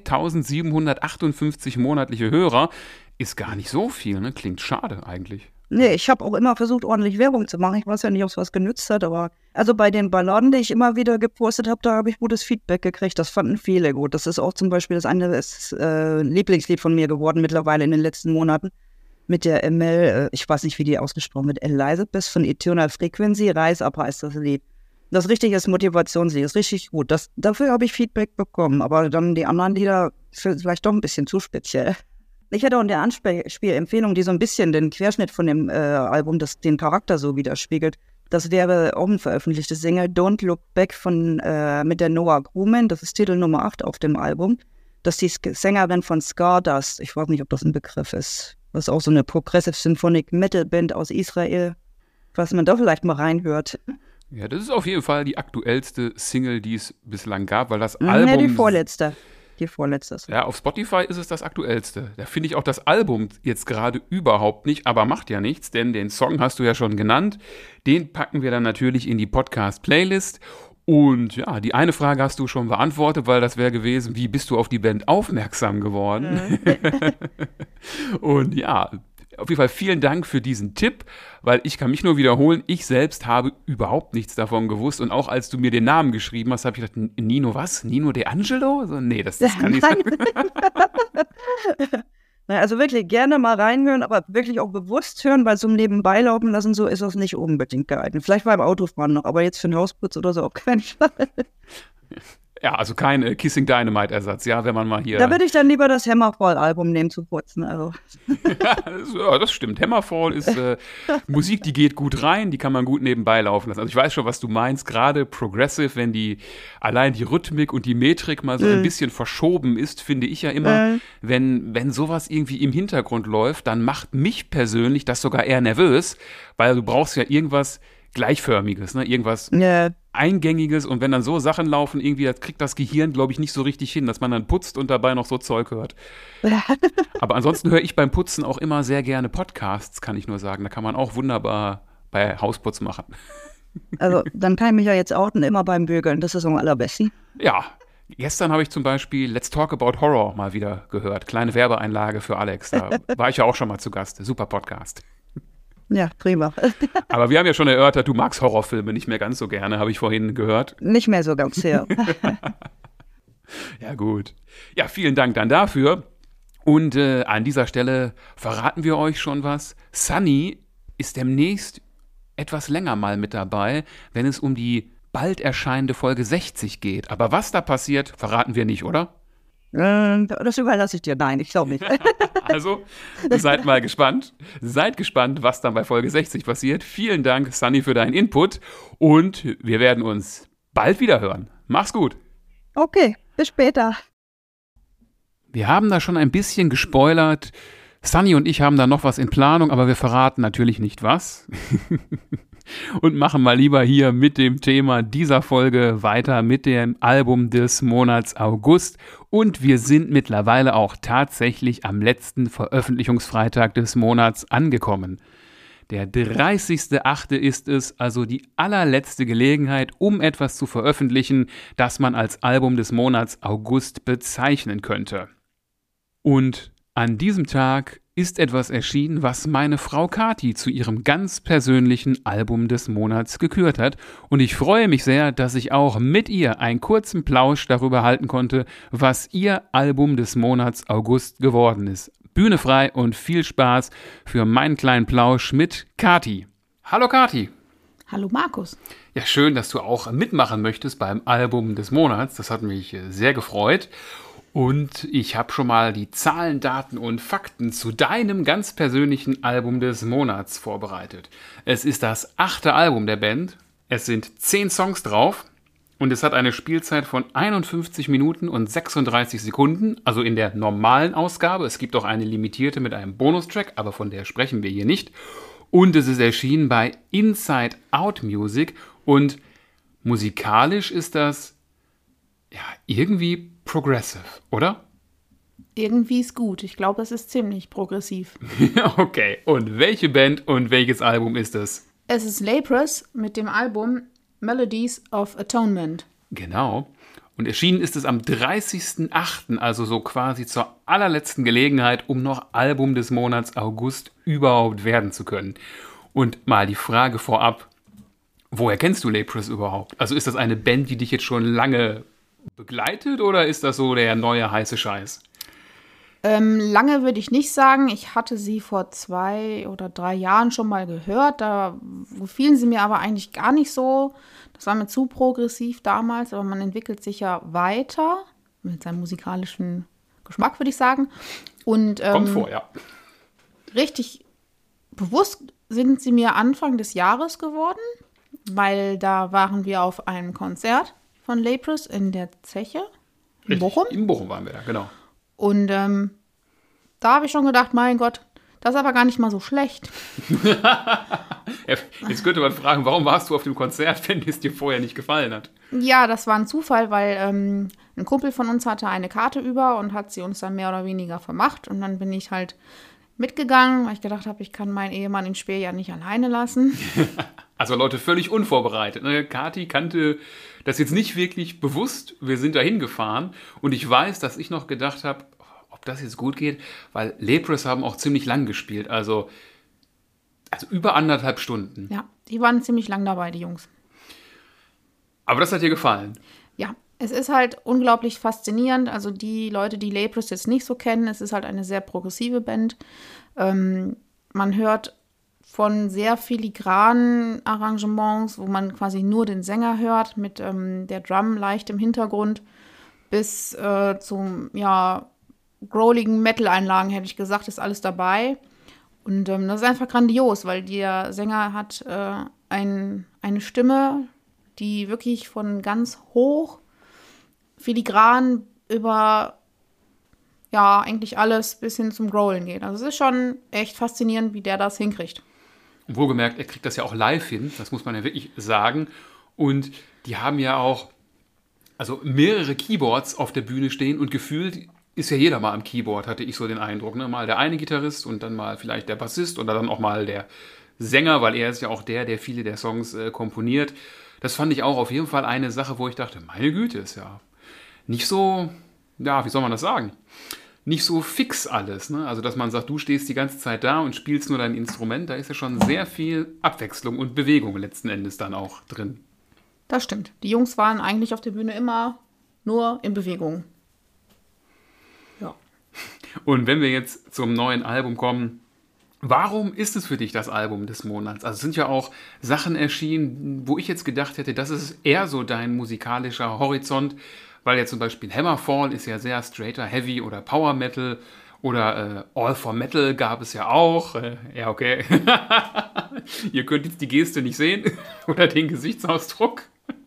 zweitausendsiebenhundertachtundfünfzig monatliche Hörer, ist gar nicht so viel, ne? Klingt schade eigentlich. Nee, ich habe auch immer versucht, ordentlich Werbung zu machen. Ich weiß ja nicht, ob es was genützt hat, aber also bei den Balladen, die ich immer wieder gepostet habe, da habe ich gutes Feedback gekriegt. Das fanden viele gut. Das ist auch zum Beispiel das eine das, äh, Lieblingslied von mir geworden mittlerweile in den letzten Monaten. Mit der M L, äh, ich weiß nicht, wie die ausgesprochen wird, Elizabeth von Eternal Frequency, Rise Up heißt das Lied. Das ist richtiges Motivationslied, das ist richtig gut. Das, dafür habe ich Feedback bekommen, aber dann die anderen Lieder vielleicht doch ein bisschen zu speziell. Ich hätte auch eine Anspielempfehlung, die so ein bisschen den Querschnitt von dem äh, Album, das den Charakter so widerspiegelt. Das wäre auch ein veröffentlichtes Single, Don't Look Back von äh, mit der Noah Grumman. Das ist Titel Nummer acht auf dem Album. Das ist die Sängerin von Stardust. Ich weiß nicht, ob das ein Begriff ist. Das ist auch so eine Progressive Symphonic Metal Band aus Israel, was man da vielleicht mal reinhört. Ja, das ist auf jeden Fall die aktuellste Single, die es bislang gab, weil das ja, Album... die vorletzte. Die vorletzte. Ja, auf Spotify ist es das aktuellste. Da finde ich auch das Album jetzt gerade überhaupt nicht, aber macht ja nichts, denn den Song hast du ja schon genannt. Den packen wir dann natürlich in die Podcast-Playlist. Und ja, die eine Frage hast du schon beantwortet, weil das wäre gewesen, wie bist du auf die Band aufmerksam geworden? Mhm. Und ja, Auf jeden Fall vielen Dank für diesen Tipp, weil ich kann mich nur wiederholen, ich selbst habe überhaupt nichts davon gewusst und auch als du mir den Namen geschrieben hast, habe ich gedacht, Nino was? Nino De Angelo? So, nee, das, das kann nicht sein. Na, also wirklich gerne mal reinhören, aber wirklich auch bewusst hören, weil zum Nebenbei laufen lassen, so ist das nicht unbedingt geeignet. Vielleicht beim Autofahren noch, aber jetzt für den Hausputz oder so auf keinen Fall. Ja, also kein äh, Kissing Dynamite-Ersatz, ja, wenn man mal hier... Da würde ich dann lieber das Hammerfall-Album nehmen zu putzen, also. Ja, das stimmt. Hammerfall ist äh, Musik, die geht gut rein, die kann man gut nebenbei laufen lassen. Also ich weiß schon, was du meinst, gerade Progressive, wenn die allein die Rhythmik und die Metrik mal so mm. ein bisschen verschoben ist, finde ich ja immer, mm. wenn, wenn sowas irgendwie im Hintergrund läuft, dann macht mich persönlich das sogar eher nervös, weil du brauchst ja irgendwas Gleichförmiges, ne? Irgendwas yeah. Eingängiges und wenn dann so Sachen laufen, irgendwie das kriegt das Gehirn, glaube ich, nicht so richtig hin, dass man dann putzt und dabei noch so Zeug hört. Aber ansonsten höre ich beim Putzen auch immer sehr gerne Podcasts, kann ich nur sagen. Da kann man auch wunderbar bei Hausputz machen. Also dann kann ich mich ja jetzt outen, immer beim Bügeln, das ist am allerbesten. Ja, gestern habe ich zum Beispiel Let's Talk About Horror mal wieder gehört. Kleine Werbeeinlage für Alex, da war ich ja auch schon mal zu Gast. Super Podcast. Ja, prima. Aber wir haben ja schon erörtert, du magst Horrorfilme nicht mehr ganz so gerne, habe ich vorhin gehört. Nicht mehr so ganz, ja. Ja, gut. Ja, vielen Dank dann dafür. Und äh, an dieser Stelle verraten wir euch schon was. Sunny ist demnächst etwas länger mal mit dabei, wenn es um die bald erscheinende Folge sechzig geht. Aber was da passiert, verraten wir nicht, oder? Das überlasse ich dir. Nein, ich glaube nicht. Also, seid mal gespannt. Seid gespannt, was dann bei Folge sechzig passiert. Vielen Dank, Sunny, für deinen Input. Und wir werden uns bald wieder hören. Mach's gut. Okay, bis später. Wir haben da schon ein bisschen gespoilert. Sunny und ich haben da noch was in Planung, aber wir verraten natürlich nicht was. Und machen mal lieber hier mit dem Thema dieser Folge weiter mit dem Album des Monats August. Und wir sind mittlerweile auch tatsächlich am letzten Veröffentlichungsfreitag des Monats angekommen. Der dreißigster achte ist es, also die allerletzte Gelegenheit, um etwas zu veröffentlichen, das man als Album des Monats August bezeichnen könnte. Und an diesem Tag ist etwas erschienen, was meine Frau Kati zu ihrem ganz persönlichen Album des Monats gekürt hat. Und ich freue mich sehr, dass ich auch mit ihr einen kurzen Plausch darüber halten konnte, was ihr Album des Monats August geworden ist. Bühne frei und viel Spaß für meinen kleinen Plausch mit Kati. Hallo Kati. Hallo Markus. Ja, schön, dass du auch mitmachen möchtest beim Album des Monats. Das hat mich sehr gefreut. Und ich habe schon mal die Zahlen, Daten und Fakten zu deinem ganz persönlichen Album des Monats vorbereitet. Es ist das achte Album der Band. Es sind zehn Songs drauf und es hat eine Spielzeit von einundfünfzig Minuten und sechsunddreißig Sekunden, also in der normalen Ausgabe. Es gibt auch eine limitierte mit einem Bonustrack, aber von der sprechen wir hier nicht. Und es ist erschienen bei Inside Out Music und musikalisch ist das ja irgendwie progressive, oder? Irgendwie ist gut. Ich glaube, es ist ziemlich progressiv. Okay, und welche Band und welches Album ist es? Es ist Leprous mit dem Album Melodies of Atonement. Genau. Und erschienen ist es am dreißigster achte, also so quasi zur allerletzten Gelegenheit, um noch Album des Monats August überhaupt werden zu können. Und mal die Frage vorab, woher kennst du Leprous überhaupt? Also ist das eine Band, die dich jetzt schon lange begleitet oder ist das so der neue heiße Scheiß? Ähm, lange würde ich nicht sagen. Ich hatte sie vor zwei oder drei Jahren schon mal gehört. Da gefielen sie mir aber eigentlich gar nicht so. Das war mir zu progressiv damals, aber man entwickelt sich ja weiter mit seinem musikalischen Geschmack, würde ich sagen. Und, ähm, Kommt vor, ja. Richtig bewusst sind sie mir Anfang des Jahres geworden, weil da waren wir auf einem Konzert von Leprous in der Zeche in Richtig, Bochum. In Bochum waren wir ja, genau. Und ähm, da habe ich schon gedacht, mein Gott, das ist aber gar nicht mal so schlecht. Jetzt könnte man fragen, warum warst du auf dem Konzert, wenn es dir vorher nicht gefallen hat? Ja, das war ein Zufall, weil ähm, ein Kumpel von uns hatte eine Karte über und hat sie uns dann mehr oder weniger vermacht. Und dann bin ich halt mitgegangen, weil ich gedacht habe, ich kann meinen Ehemann in Speer ja nicht alleine lassen. Also Leute, völlig unvorbereitet. Ne? Kati kannte das jetzt nicht wirklich bewusst. Wir sind da hingefahren und ich weiß, dass ich noch gedacht habe, ob das jetzt gut geht, weil Leprous haben auch ziemlich lang gespielt, also, also über anderthalb Stunden. Ja, die waren ziemlich lang dabei, die Jungs. Aber das hat dir gefallen? Ja, es ist halt unglaublich faszinierend. Also die Leute, die Leprous jetzt nicht so kennen, es ist halt eine sehr progressive Band. Ähm, man hört von sehr filigranen Arrangements, wo man quasi nur den Sänger hört, mit ähm, der Drum leicht im Hintergrund, bis äh, zum, ja, growligen Metal-Einlagen, hätte ich gesagt, ist alles dabei. Und ähm, das ist einfach grandios, weil der Sänger hat äh, ein, eine Stimme, die wirklich von ganz hoch, filigran über, ja, eigentlich alles bis hin zum Growlen geht. Also es ist schon echt faszinierend, wie der das hinkriegt. Wohlgemerkt, er kriegt das ja auch live hin, das muss man ja wirklich sagen. Und die haben ja auch also mehrere Keyboards auf der Bühne stehen und gefühlt ist ja jeder mal am Keyboard, hatte ich so den Eindruck. Ne? Mal der eine Gitarrist und dann mal vielleicht der Bassist oder dann auch mal der Sänger, weil er ist ja auch der, der viele der Songs äh, komponiert. Das fand ich auch auf jeden Fall eine Sache, wo ich dachte, meine Güte, ist ja nicht so, ja, wie soll man das sagen? Nicht so fix alles. Ne? Also, dass man sagt, du stehst die ganze Zeit da und spielst nur dein Instrument, da ist ja schon sehr viel Abwechslung und Bewegung letzten Endes dann auch drin. Das stimmt. Die Jungs waren eigentlich auf der Bühne immer nur in Bewegung. Ja. Und wenn wir jetzt zum neuen Album kommen, warum ist es für dich das Album des Monats? Also es sind ja auch Sachen erschienen, wo ich jetzt gedacht hätte, das ist eher so dein musikalischer Horizont, weil ja zum Beispiel Hammerfall ist ja sehr straighter Heavy oder Power Metal oder äh, All for Metal gab es ja auch. Äh, ja, okay. Ihr könnt jetzt die Geste nicht sehen oder den Gesichtsausdruck.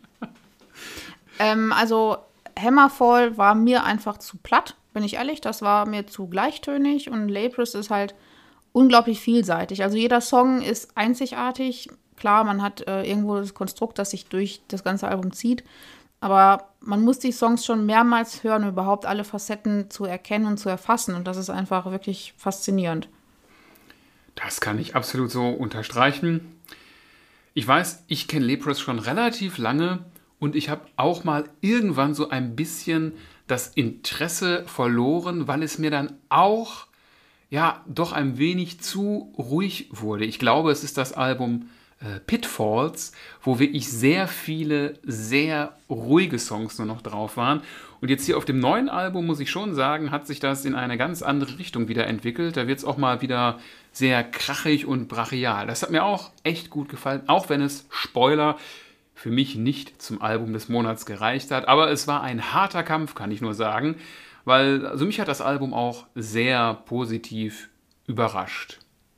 Ähm, also Hammerfall war mir einfach zu platt, bin ich ehrlich. Das war mir zu gleichtönig und Leprous ist halt unglaublich vielseitig. Also jeder Song ist einzigartig. Klar, man hat äh, irgendwo das Konstrukt, das sich durch das ganze Album zieht. Aber man muss die Songs schon mehrmals hören, um überhaupt alle Facetten zu erkennen und zu erfassen. Und das ist einfach wirklich faszinierend. Das kann ich absolut so unterstreichen. Ich weiß, ich kenne Leprous schon relativ lange und ich habe auch mal irgendwann so ein bisschen das Interesse verloren, weil es mir dann auch ja doch ein wenig zu ruhig wurde. Ich glaube, es ist das Album äh, Pitfalls, wo wirklich sehr viele, sehr ruhige Songs nur noch drauf waren. Und jetzt hier auf dem neuen Album, muss ich schon sagen, hat sich das in eine ganz andere Richtung wieder entwickelt. Da wird es auch mal wieder sehr krachig und brachial. Das hat mir auch echt gut gefallen, auch wenn es, Spoiler, für mich nicht zum Album des Monats gereicht hat. Aber es war ein harter Kampf, kann ich nur sagen, weil also mich hat das Album auch sehr positiv überrascht.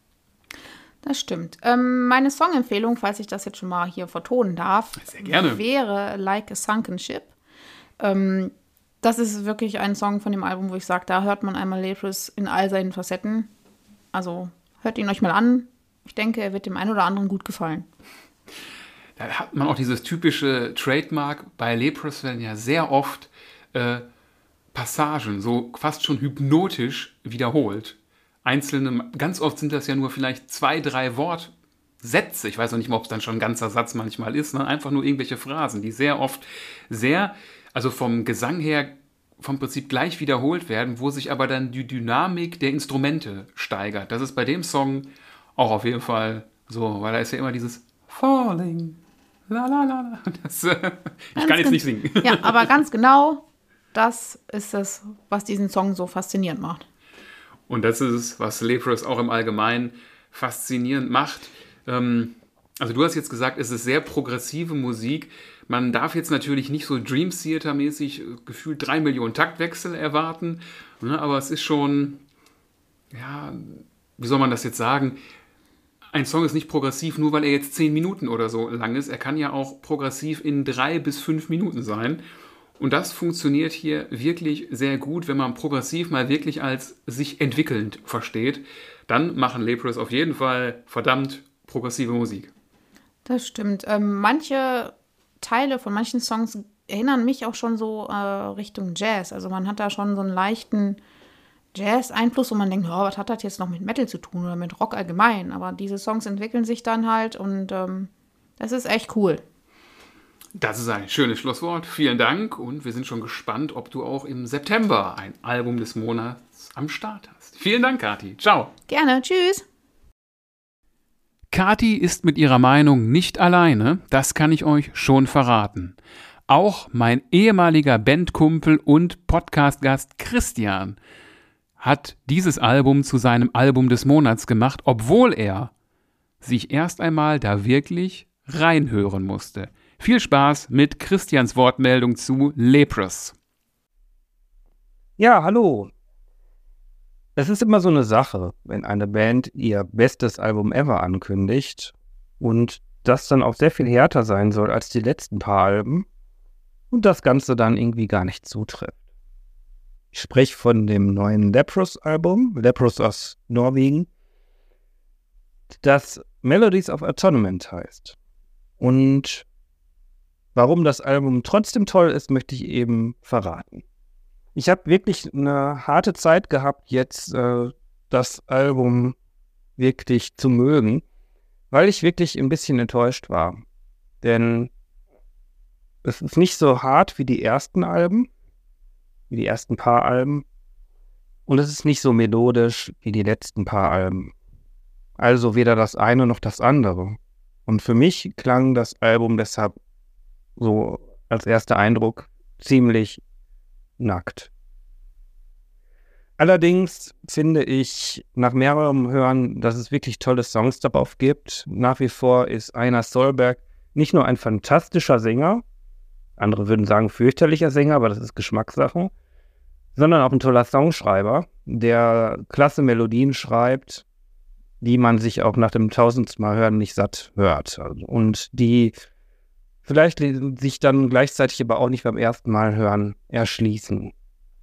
Das stimmt. Ähm, meine Songempfehlung, falls ich das jetzt schon mal hier vertonen darf, sehr gerne, wäre Like a Sunken Ship. Ähm, das ist wirklich ein Song von dem Album, wo ich sage, da hört man einmal Leprous in all seinen Facetten. Also hört ihn euch mal an. Ich denke, er wird dem einen oder anderen gut gefallen. Da hat man auch dieses typische Trademark. Bei Leprous werden ja sehr oft äh, Passagen so fast schon hypnotisch wiederholt. Einzelne, ganz oft sind das ja nur vielleicht zwei, drei Wortsätze. Ich weiß noch nicht mal, ob es dann schon ein ganzer Satz manchmal ist. Ne? Einfach nur irgendwelche Phrasen, die sehr oft sehr, also vom Gesang her vom Prinzip gleich wiederholt werden, wo sich aber dann die Dynamik der Instrumente steigert. Das ist bei dem Song auch auf jeden Fall so, weil da ist ja immer dieses Falling, la la la. Das, äh, ich kann jetzt nicht singen. Ja, aber ganz genau, das ist es, was diesen Song so faszinierend macht. Und das ist es, was Leprous auch im Allgemeinen faszinierend macht. Ähm, also du hast jetzt gesagt, es ist sehr progressive Musik. Man darf jetzt natürlich nicht so Dream Theater-mäßig gefühlt drei Millionen Taktwechsel erwarten. Ne, aber es ist schon, ja, wie soll man das jetzt sagen? Ein Song ist nicht progressiv, nur weil er jetzt zehn Minuten oder so lang ist. Er kann ja auch progressiv in drei bis fünf Minuten sein. Und das funktioniert hier wirklich sehr gut, wenn man progressiv mal wirklich als sich entwickelnd versteht. Dann machen Leprous auf jeden Fall verdammt progressive Musik. Das stimmt. Ähm, manche Teile von manchen Songs erinnern mich auch schon so äh, Richtung Jazz. Also man hat da schon so einen leichten Jazz-Einfluss, wo man denkt, oh, was hat das jetzt noch mit Metal zu tun oder mit Rock allgemein? Aber diese Songs entwickeln sich dann halt und ähm, das ist echt cool. Das ist ein schönes Schlusswort. Vielen Dank und wir sind schon gespannt, ob du auch im September ein Album des Monats am Start hast. Vielen Dank, Kathi. Ciao. Gerne. Tschüss. Kathi ist mit ihrer Meinung nicht alleine, das kann ich euch schon verraten. Auch mein ehemaliger Bandkumpel und Podcast-Gast Christian hat dieses Album zu seinem Album des Monats gemacht, obwohl er sich erst einmal da wirklich reinhören musste. Viel Spaß mit Christians Wortmeldung zu Leprous. Ja, hallo. Es ist immer so eine Sache, wenn eine Band ihr bestes Album ever ankündigt und das dann auch sehr viel härter sein soll als die letzten paar Alben und das Ganze dann irgendwie gar nicht zutrifft. Ich spreche von dem neuen Leprous-Album, Leprous aus Norwegen, das Melodies of Atonement heißt. Und warum das Album trotzdem toll ist, möchte ich eben verraten. Ich habe wirklich eine harte Zeit gehabt, jetzt äh, das Album wirklich zu mögen, weil ich wirklich ein bisschen enttäuscht war. Denn es ist nicht so hart wie die ersten Alben, wie die ersten paar Alben. Und es ist nicht so melodisch wie die letzten paar Alben. Also weder das eine noch das andere. Und für mich klang das Album deshalb so als erster Eindruck ziemlich nackt. Allerdings finde ich nach mehrerem Hören, dass es wirklich tolle Songs darauf gibt. Nach wie vor ist Einar Solberg nicht nur ein fantastischer Sänger, andere würden sagen fürchterlicher Sänger, aber das ist Geschmackssache, sondern auch ein toller Songschreiber, der klasse Melodien schreibt, die man sich auch nach dem tausendsten Mal hören nicht satt hört. Und die vielleicht sich dann gleichzeitig aber auch nicht beim ersten Mal hören erschließen.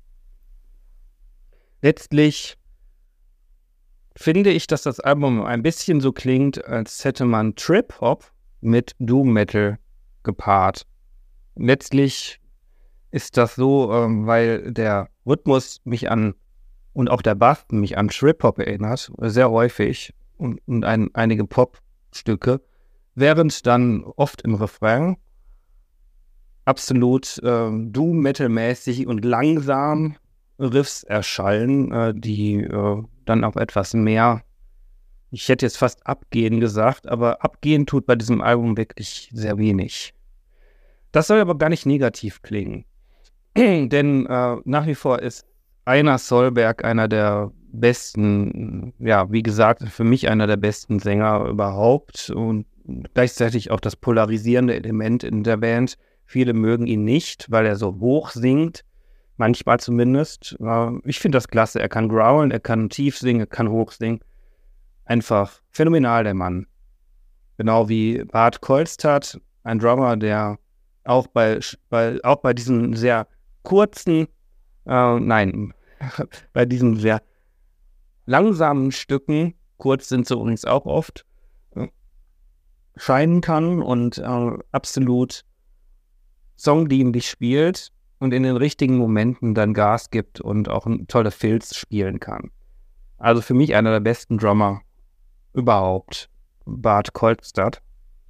Letztlich finde ich, dass das Album ein bisschen so klingt, als hätte man Trip-Hop mit Doom Metal gepaart. Letztlich ist das so, ähm, weil der Rhythmus mich an und auch der Bass mich an Trip-Hop erinnert, sehr häufig und, und ein, einige Pop-Stücke, während dann oft im Refrain absolut äh, Doom-Metal-mäßig und langsam Riffs erschallen, äh, die äh, dann auch etwas mehr, ich hätte jetzt fast abgehen gesagt, aber abgehen tut bei diesem Album wirklich sehr wenig. Das soll aber gar nicht negativ klingen, denn äh, nach wie vor ist Einar Solberg einer der besten, ja, wie gesagt, für mich einer der besten Sänger überhaupt und gleichzeitig auch das polarisierende Element in der Band. Viele mögen ihn nicht, weil er so hoch singt, manchmal zumindest. Ich finde das klasse. Er kann growlen, er kann tief singen, er kann hoch singen. Einfach phänomenal, der Mann. Genau wie Bart Kolstad, ein Drummer, der auch bei, bei, auch bei diesen sehr kurzen, äh, nein, bei diesen sehr langsamen Stücken, kurz sind sie übrigens auch oft, äh, scheinen kann und äh, absolut songdienlich spielt und in den richtigen Momenten dann Gas gibt und auch tolle Fills spielen kann. Also für mich einer der besten Drummer überhaupt, Bart Kolstad.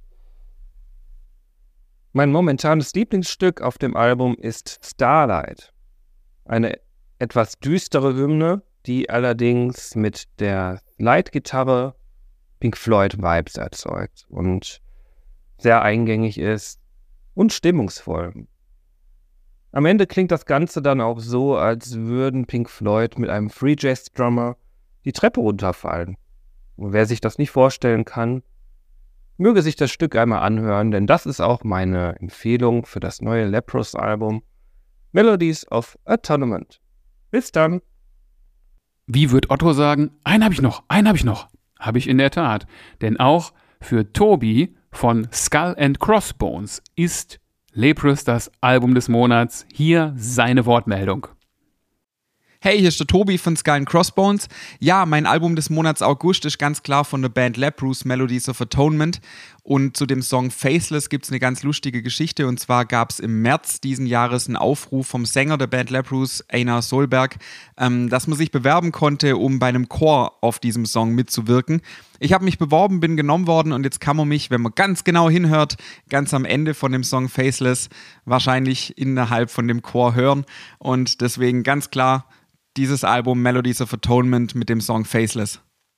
Mein momentanes Lieblingsstück auf dem Album ist Starlight. Eine etwas düstere Hymne, die allerdings mit der Leitgitarre Pink Floyd-Vibes erzeugt und sehr eingängig ist und stimmungsvoll. Am Ende klingt das Ganze dann auch so, als würden Pink Floyd mit einem Free-Jazz-Drummer die Treppe runterfallen. Und wer sich das nicht vorstellen kann, möge sich das Stück einmal anhören, denn das ist auch meine Empfehlung für das neue Leprous-Album Melodies of Atonement. Bis dann! Wie wird Otto sagen? Einen habe ich noch, einen habe ich noch. Habe ich in der Tat. Denn auch für Tobi von Skull and Crossbones ist Leprous das Album des Monats. Hier seine Wortmeldung. Hey, hier ist der Tobi von Skull and Crossbones. Ja, mein Album des Monats August ist ganz klar von der Band Leprous, Melodies of Atonement. Und zu dem Song Faceless gibt es eine ganz lustige Geschichte. Und zwar gab es im März diesen Jahres einen Aufruf vom Sänger der Band Leprous, Einar Solberg, ähm, dass man sich bewerben konnte, um bei einem Chor auf diesem Song mitzuwirken. Ich habe mich beworben, bin genommen worden und jetzt kann man mich, wenn man ganz genau hinhört, ganz am Ende von dem Song Faceless wahrscheinlich innerhalb von dem Chor hören. Und deswegen ganz klar dieses Album Melodies of Atonement mit dem Song Faceless.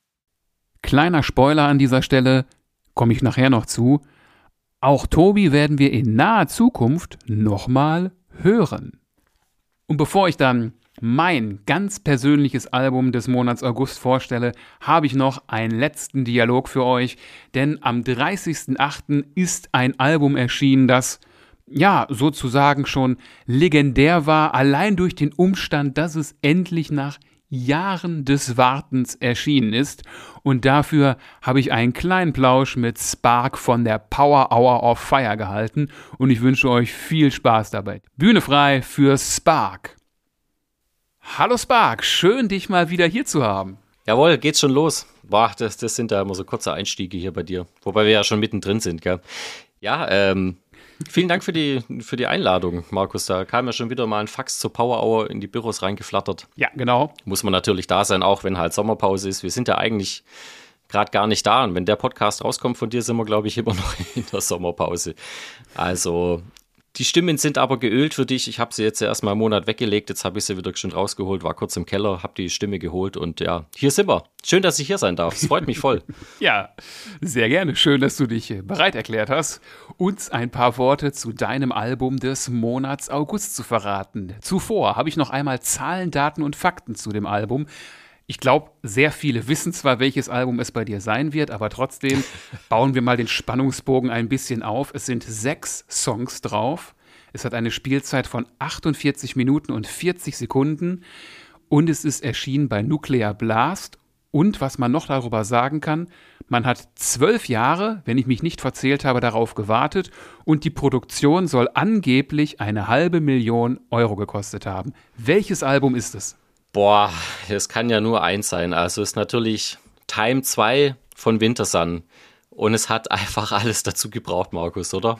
Kleiner Spoiler an dieser Stelle, komme ich nachher noch zu. Auch Tobi werden wir in naher Zukunft nochmal hören. Und bevor ich dann mein ganz persönliches Album des Monats August vorstelle, habe ich noch einen letzten Dialog für euch, denn am dreißigsten achten ist ein Album erschienen, das, ja, sozusagen schon legendär war, allein durch den Umstand, dass es endlich nach Jahren des Wartens erschienen ist. Und dafür habe ich einen kleinen Plausch mit Spark von der Power Hour of Fire gehalten und ich wünsche euch viel Spaß dabei. Bühne frei für Spark. Hallo Spark, schön dich mal wieder hier zu haben. Jawohl, geht's schon los. Boah, das, das sind da immer so kurze Einstiege hier bei dir. Wobei wir ja schon mittendrin sind, gell? Ja, ähm, vielen Dank für die, für die Einladung, Markus. Da kam ja schon wieder mal ein Fax zur Power Hour in die Büros reingeflattert. Ja, genau. Muss man natürlich da sein, auch wenn halt Sommerpause ist. Wir sind ja eigentlich gerade gar nicht da. Und wenn der Podcast rauskommt von dir, sind wir, glaube ich, immer noch in der Sommerpause. Also die Stimmen sind aber geölt für dich. Ich habe sie jetzt erst mal einen Monat weggelegt. Jetzt habe ich sie wieder schön rausgeholt, war kurz im Keller, habe die Stimme geholt und ja, hier sind wir. Schön, dass ich hier sein darf. Es freut mich voll. Ja, sehr gerne. Schön, dass du dich bereit erklärt hast, uns ein paar Worte zu deinem Album des Monats August zu verraten. Zuvor habe ich noch einmal Zahlen, Daten und Fakten zu dem Album. Ich glaube, sehr viele wissen zwar, welches Album es bei dir sein wird, aber trotzdem bauen wir mal den Spannungsbogen ein bisschen auf. Es sind sechs Songs drauf. Es hat eine Spielzeit von achtundvierzig Minuten und vierzig Sekunden und es ist erschienen bei Nuclear Blast. Und was man noch darüber sagen kann, man hat zwölf Jahre, wenn ich mich nicht verzählt habe, darauf gewartet und die Produktion soll angeblich eine halbe Million Euro gekostet haben. Welches Album ist es? Boah, es kann ja nur eins sein. Also es ist natürlich Time zwei von Wintersun. Und es hat einfach alles dazu gebraucht, Markus, oder?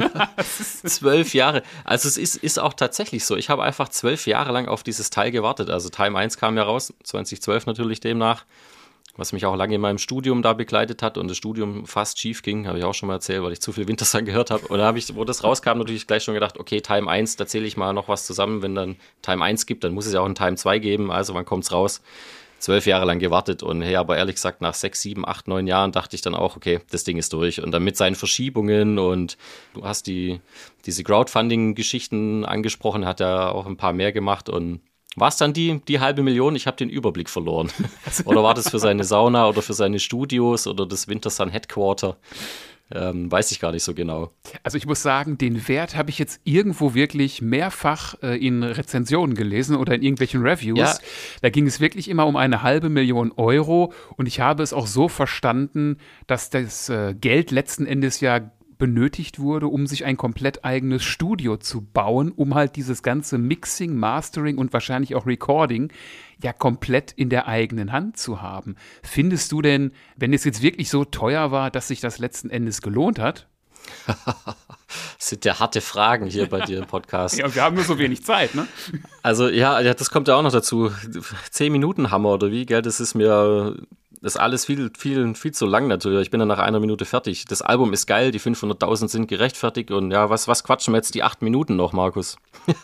Zwölf Jahre. Also es ist, ist auch tatsächlich so. Ich habe einfach zwölf Jahre lang auf dieses Teil gewartet. Also Time eins kam ja raus, zwanzig zwölf natürlich demnach. Was mich auch lange in meinem Studium da begleitet hat und das Studium fast schief ging, habe ich auch schon mal erzählt, weil ich zu viel Wintersun gehört habe. Und da habe ich, wo das rauskam, natürlich gleich schon gedacht, okay, Time eins, da zähle ich mal noch was zusammen. Wenn dann Time eins gibt, dann muss es ja auch ein Time zwei geben. Also wann kommt's raus? Zwölf Jahre lang gewartet und hey, aber ehrlich gesagt, nach sechs, sieben, acht, neun Jahren dachte ich dann auch, okay, das Ding ist durch. Und dann mit seinen Verschiebungen und du hast die diese Crowdfunding-Geschichten angesprochen, hat er auch ein paar mehr gemacht und war es dann die, die halbe Million? Ich habe den Überblick verloren. Oder war das für seine Sauna oder für seine Studios oder das Wintersun Headquarter? Ähm, weiß ich gar nicht so genau. Also ich muss sagen, den Wert habe ich jetzt irgendwo wirklich mehrfach äh, in Rezensionen gelesen oder in irgendwelchen Reviews. Ja. Da ging es wirklich immer um eine halbe Million Euro und ich habe es auch so verstanden, dass das äh, Geld letzten Endes ja benötigt wurde, um sich ein komplett eigenes Studio zu bauen, um halt dieses ganze Mixing, Mastering und wahrscheinlich auch Recording ja komplett in der eigenen Hand zu haben. Findest du denn, wenn es jetzt wirklich so teuer war, dass sich das letzten Endes gelohnt hat? Das sind ja harte Fragen hier bei dir im Podcast. Ja, und wir haben nur so wenig Zeit, ne? Also ja, das kommt ja auch noch dazu. Zehn Minuten Hammer oder wie, gell? Das ist mir... Das ist alles viel, viel, viel zu lang natürlich. Ich bin dann nach einer Minute fertig. Das Album ist geil, die fünfhunderttausend sind gerechtfertigt und ja, was, was quatschen wir jetzt die acht Minuten noch, Markus?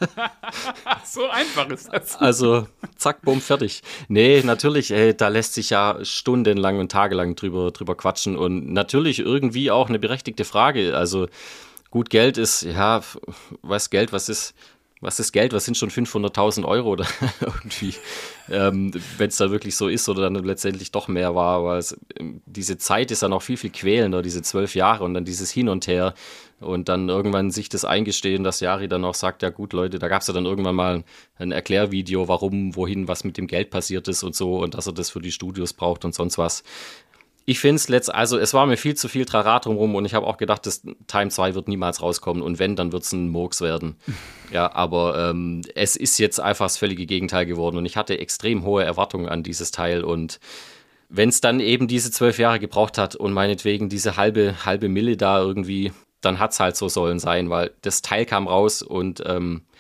So einfach ist das. Also, zack, bumm, fertig. Nee, natürlich, ey, da lässt sich ja stundenlang und tagelang drüber, drüber quatschen und natürlich irgendwie auch eine berechtigte Frage. Also, gut, Geld ist, ja, was Geld, was ist... Was ist Geld? Was sind schon fünfhunderttausend Euro oder irgendwie, ähm, wenn es da wirklich so ist oder dann letztendlich doch mehr war. Aber es, diese Zeit ist dann auch viel, viel quälender, diese zwölf Jahre und dann dieses Hin und Her und dann irgendwann sich das eingestehen, dass Jari dann auch sagt, ja gut Leute, da gab es ja dann irgendwann mal ein Erklärvideo, warum, wohin, was mit dem Geld passiert ist und so und dass er das für die Studios braucht und sonst was. Ich finde es letzt, also es war mir viel zu viel Trara drumherum und ich habe auch gedacht, das Time zwei wird niemals rauskommen und wenn, dann wird es ein Murks werden. Ja, aber ähm, es ist jetzt einfach das völlige Gegenteil geworden und ich hatte extrem hohe Erwartungen an dieses Teil und wenn es dann eben diese zwölf Jahre gebraucht hat und meinetwegen diese halbe, halbe Mille da irgendwie, dann hat es halt so sollen sein, weil das Teil kam raus und ähm,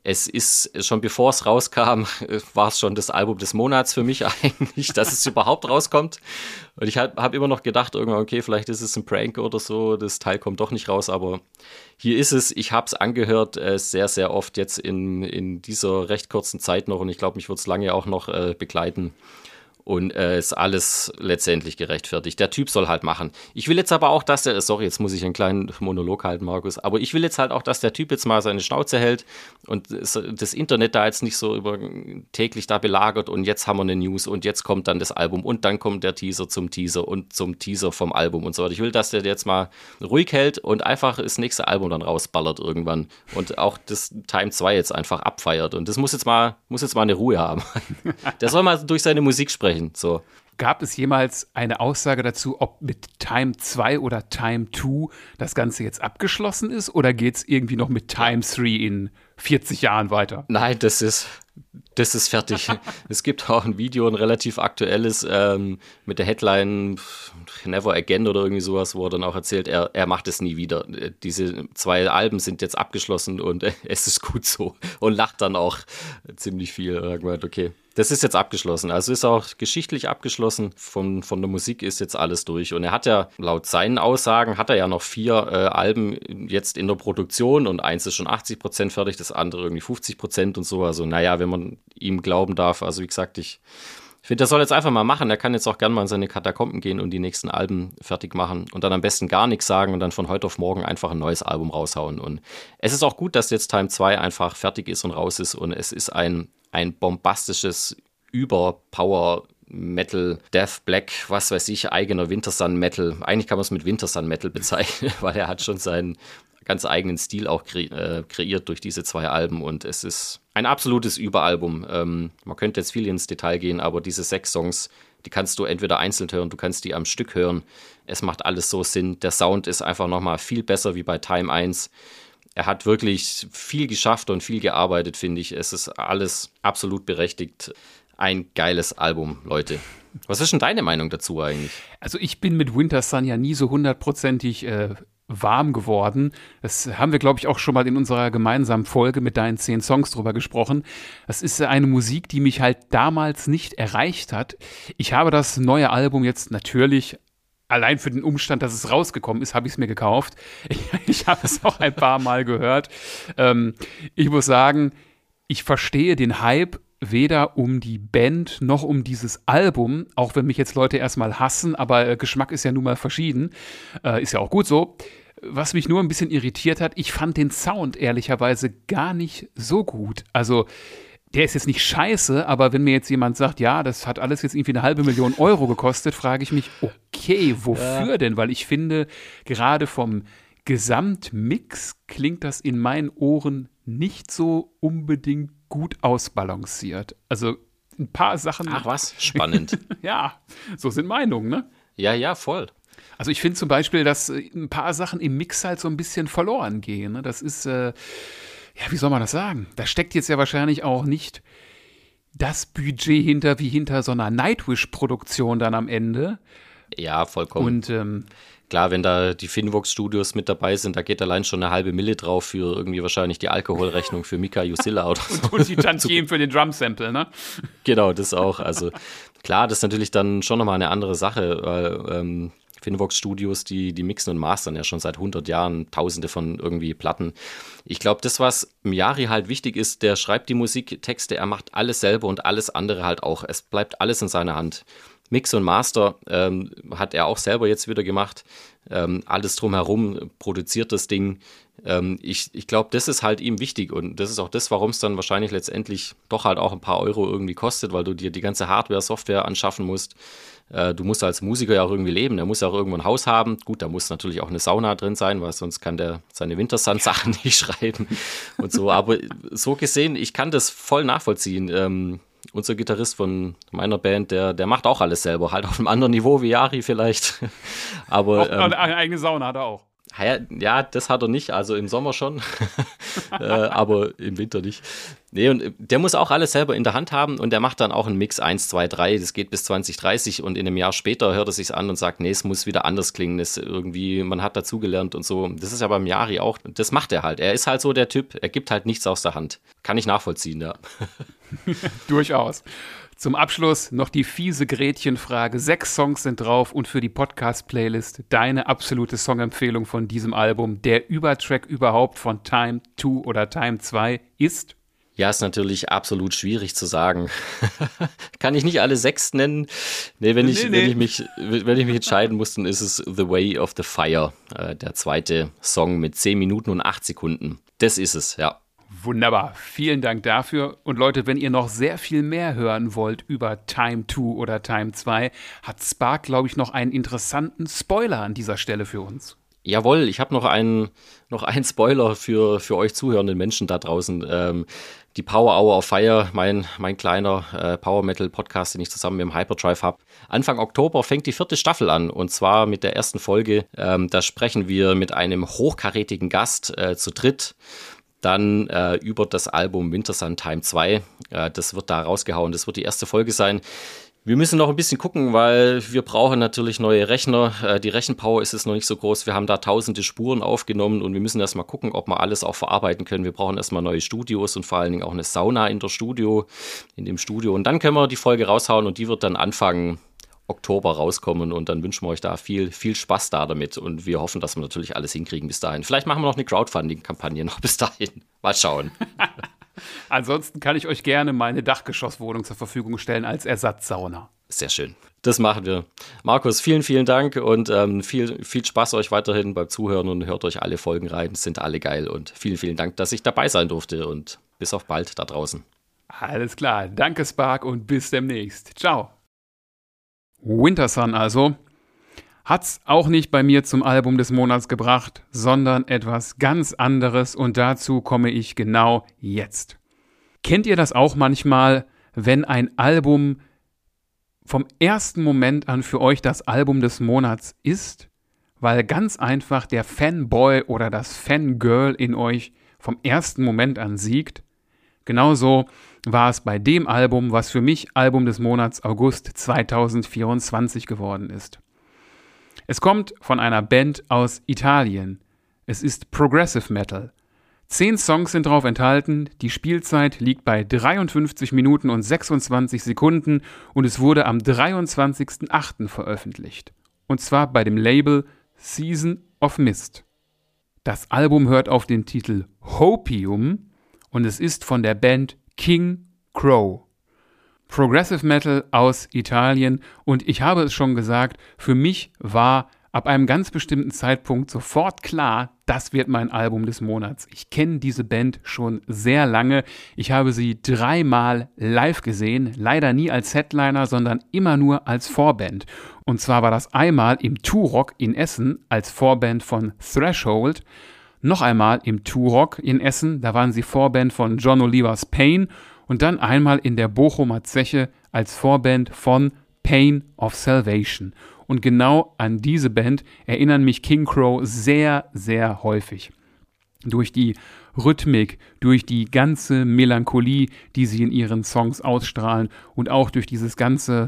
es ist schon bevor es rauskam, war es schon das Album des Monats für mich eigentlich, dass es überhaupt rauskommt. Und ich habe hab immer noch gedacht, irgendwann, okay, vielleicht ist es ein Prank oder so, das Teil kommt doch nicht raus, aber hier ist es. Ich habe es angehört, äh, sehr, sehr oft jetzt in, in dieser recht kurzen Zeit noch und ich glaube, mich wird es lange auch noch äh, begleiten. Und äh, ist alles letztendlich gerechtfertigt. Der Typ soll halt machen. Ich will jetzt aber auch, dass der, sorry, jetzt muss ich einen kleinen Monolog halten, Markus, aber ich will jetzt halt auch, dass der Typ jetzt mal seine Schnauze hält und das Internet da jetzt nicht so über täglich da belagert und jetzt haben wir eine News und jetzt kommt dann das Album und dann kommt der Teaser zum Teaser und zum Teaser vom Album und so weiter. Ich will, dass der jetzt mal ruhig hält und einfach das nächste Album dann rausballert irgendwann und auch das Time zwei jetzt einfach abfeiert und das muss jetzt mal, muss jetzt mal eine Ruhe haben. Der soll mal durch seine Musik sprechen. So. Gab es jemals eine Aussage dazu, ob mit Time zwei oder Time zwei das Ganze jetzt abgeschlossen ist oder geht es irgendwie noch mit Time drei in vierzig Jahren weiter? Nein, das ist, das ist fertig. Es gibt auch ein Video, ein relativ aktuelles, ähm, mit der Headline Never Again oder irgendwie sowas, wo er dann auch erzählt, er, er macht es nie wieder. Diese zwei Alben sind jetzt abgeschlossen und äh, es ist gut so. Und lacht dann auch ziemlich viel. Er hat gemeint, okay, das ist jetzt abgeschlossen. Also ist auch geschichtlich abgeschlossen. Von, von der Musik ist jetzt alles durch. Und er hat ja, laut seinen Aussagen, hat er ja noch vier äh, Alben jetzt in der Produktion und eins ist schon achtzig Prozent fertig, das andere irgendwie fünfzig Prozent und so. Also naja, wenn man ihm glauben darf. Also wie gesagt, ich finde, er soll jetzt einfach mal machen. Er kann jetzt auch gerne mal in seine Katakomben gehen und die nächsten Alben fertig machen und dann am besten gar nichts sagen und dann von heute auf morgen einfach ein neues Album raushauen. Und es ist auch gut, dass jetzt Time zwei einfach fertig ist und raus ist und es ist ein ein bombastisches Überpower Metal, Death Black, was weiß ich, eigener Wintersun Metal. Eigentlich kann man es mit Wintersun Metal bezeichnen, weil er hat schon seinen ganz eigenen Stil auch kre- äh, kreiert durch diese zwei Alben und es ist ein absolutes Überalbum. Ähm, man könnte jetzt viel ins Detail gehen, aber diese sechs Songs, die kannst du entweder einzeln hören, du kannst die am Stück hören. Es macht alles so Sinn. Der Sound ist einfach nochmal viel besser wie bei Time eins. Er hat wirklich viel geschafft und viel gearbeitet, finde ich. Es ist alles absolut berechtigt. Ein geiles Album, Leute. Was ist denn deine Meinung dazu eigentlich? Also ich bin mit Wintersun ja nie so hundertprozentig äh, warm geworden. Das haben wir, glaube ich, auch schon mal in unserer gemeinsamen Folge mit deinen zehn Songs drüber gesprochen. Das ist eine Musik, die mich halt damals nicht erreicht hat. Ich habe das neue Album jetzt natürlich allein für den Umstand, dass es rausgekommen ist, habe ich es mir gekauft. Ich, ich habe es auch ein paar Mal gehört. Ähm, ich muss sagen, ich verstehe den Hype weder um die Band noch um dieses Album, auch wenn mich jetzt Leute erstmal hassen, aber äh, Geschmack ist ja nun mal verschieden. Äh, ist ja auch gut so. Was mich nur ein bisschen irritiert hat, ich fand den Sound ehrlicherweise gar nicht so gut. Also der ist jetzt nicht scheiße, aber wenn mir jetzt jemand sagt, ja, das hat alles jetzt irgendwie eine halbe Million Euro gekostet, frage ich mich, okay, wofür ja. denn? Weil ich finde, gerade vom Gesamtmix klingt das in meinen Ohren nicht so unbedingt gut ausbalanciert. Also ein paar Sachen. Ach was, spannend. Ja, so sind Meinungen, ne? Ja, ja, voll. Also ich finde zum Beispiel, dass ein paar Sachen im Mix halt so ein bisschen verloren gehen. Ne? Das ist äh, ja, wie soll man das sagen? Da steckt jetzt ja wahrscheinlich auch nicht das Budget hinter, wie hinter so einer Nightwish-Produktion dann am Ende. Ja, vollkommen. Und ähm, klar, wenn da die Finvox-Studios mit dabei sind, da geht allein schon eine halbe Mille drauf für irgendwie wahrscheinlich die Alkoholrechnung für Mika Yusilla oder so. Und, und die Tantiemen für den Drum-Sample, ne? Genau, das auch. Also klar, das ist natürlich dann schon nochmal eine andere Sache, weil ähm, Finvox Studios, die, die mixen und mastern ja schon seit hundert Jahren tausende von irgendwie Platten. Ich glaube, das, was Miyari halt wichtig ist, der schreibt die Musiktexte, er macht alles selber und alles andere halt auch. Es bleibt alles in seiner Hand. Mix und Master ähm, hat er auch selber jetzt wieder gemacht. Ähm, alles drumherum produziert das Ding. Ähm, ich ich glaube, das ist halt ihm wichtig und das ist auch das, warum es dann wahrscheinlich letztendlich doch halt auch ein paar Euro irgendwie kostet, weil du dir die ganze Hardware, Software anschaffen musst. Äh, du musst als Musiker ja auch irgendwie leben, der muss ja auch irgendwo ein Haus haben. Gut, da muss natürlich auch eine Sauna drin sein, weil sonst kann der seine Wintersun-Sachen nicht schreiben und so. Aber so gesehen, ich kann das voll nachvollziehen. Ähm, Unser Gitarrist von meiner Band, der, der macht auch alles selber, halt auf einem anderen Niveau wie Yari vielleicht. Aber auch ähm, eine eigene Sauna hat er auch. Ja, ja, das hat er nicht, also im Sommer schon. äh, aber im Winter nicht. Nee, und der muss auch alles selber in der Hand haben und der macht dann auch einen Mix eins, zwei, drei, das geht bis zwanzig dreißig und in einem Jahr später hört er sich's an und sagt, nee, es muss wieder anders klingen, das irgendwie, man hat dazugelernt und so. Das ist ja beim Yari auch, das macht er halt. Er ist halt so der Typ, er gibt halt nichts aus der Hand. Kann ich nachvollziehen, ja. Durchaus. Zum Abschluss noch die fiese Gretchenfrage. Sechs Songs sind drauf und für die Podcast-Playlist deine absolute Songempfehlung von diesem Album. Der Übertrack überhaupt von Time zwei oder Time zwei ist? Ja, ist natürlich absolut schwierig zu sagen. Kann ich nicht alle sechs nennen? Nee, wenn ich, nee, nee. Wenn ich mich, wenn ich mich entscheiden muss, dann ist es The Way of the Fire, äh, der zweite Song mit zehn Minuten und acht Sekunden. Das ist es, ja. Wunderbar, vielen Dank dafür. Und Leute, wenn ihr noch sehr viel mehr hören wollt über Time zwei oder Time zwei, hat Spark, glaube ich, noch einen interessanten Spoiler an dieser Stelle für uns. Jawohl, ich habe noch einen, noch einen Spoiler für, für euch zuhörenden Menschen da draußen. Ähm, die Power Hour of Fire, mein, mein kleiner äh, Power Metal Podcast, den ich zusammen mit dem Hyperdrive habe. Anfang Oktober fängt die vierte Staffel an und zwar mit der ersten Folge. Ähm, da sprechen wir mit einem hochkarätigen Gast äh, zu dritt. Dann äh, über das Album Wintersun Time zwei. Äh, das wird da rausgehauen. Das wird die erste Folge sein. Wir müssen noch ein bisschen gucken, weil wir brauchen natürlich neue Rechner. Äh, die Rechenpower ist es noch nicht so groß. Wir haben da tausende Spuren aufgenommen und wir müssen erst mal gucken, ob wir alles auch verarbeiten können. Wir brauchen erstmal neue Studios und vor allen Dingen auch eine Sauna in der Studio, in dem Studio. Und dann können wir die Folge raushauen und die wird dann Anfang Oktober rauskommen und dann wünschen wir euch da viel, viel Spaß da damit und wir hoffen, dass wir natürlich alles hinkriegen bis dahin. Vielleicht machen wir noch eine Crowdfunding-Kampagne noch bis dahin. Mal schauen. Ansonsten kann ich euch gerne meine Dachgeschosswohnung zur Verfügung stellen als Ersatzsauna. Sehr schön. Das machen wir. Markus, vielen, vielen Dank und ähm, viel, viel Spaß euch weiterhin beim Zuhören und hört euch alle Folgen rein. Sind alle geil und vielen, vielen Dank, dass ich dabei sein durfte und bis auf bald da draußen. Alles klar. Danke, Spark, und bis demnächst. Ciao. Wintersun also, hat's auch nicht bei mir zum Album des Monats gebracht, sondern etwas ganz anderes und dazu komme ich genau jetzt. Kennt ihr das auch manchmal, wenn ein Album vom ersten Moment an für euch das Album des Monats ist, weil ganz einfach der Fanboy oder das Fangirl in euch vom ersten Moment an siegt? Genauso war es bei dem Album, was für mich Album des Monats August zweitausendvierundzwanzig geworden ist. Es kommt von einer Band aus Italien. Es ist Progressive Metal. Zehn Songs sind drauf enthalten, die Spielzeit liegt bei dreiundfünfzig Minuten und sechsundzwanzig Sekunden und es wurde am dreiundzwanzigsten achten veröffentlicht. Und zwar bei dem Label Season of Mist. Das Album hört auf den Titel Hopium und es ist von der Band King Crow. Progressive Metal aus Italien und ich habe es schon gesagt, für mich war ab einem ganz bestimmten Zeitpunkt sofort klar, das wird mein Album des Monats. Ich kenne diese Band schon sehr lange. Ich habe sie dreimal live gesehen, leider nie als Headliner, sondern immer nur als Vorband. Und zwar war das einmal im Turok in Essen als Vorband von Threshold, noch einmal im Turok in Essen, da waren sie Vorband von John Oliver's Pain und dann einmal in der Bochumer Zeche als Vorband von Pain of Salvation. Und genau an diese Band erinnern mich King Crow sehr, sehr häufig. Durch die Rhythmik, durch die ganze Melancholie, die sie in ihren Songs ausstrahlen und auch durch dieses ganze,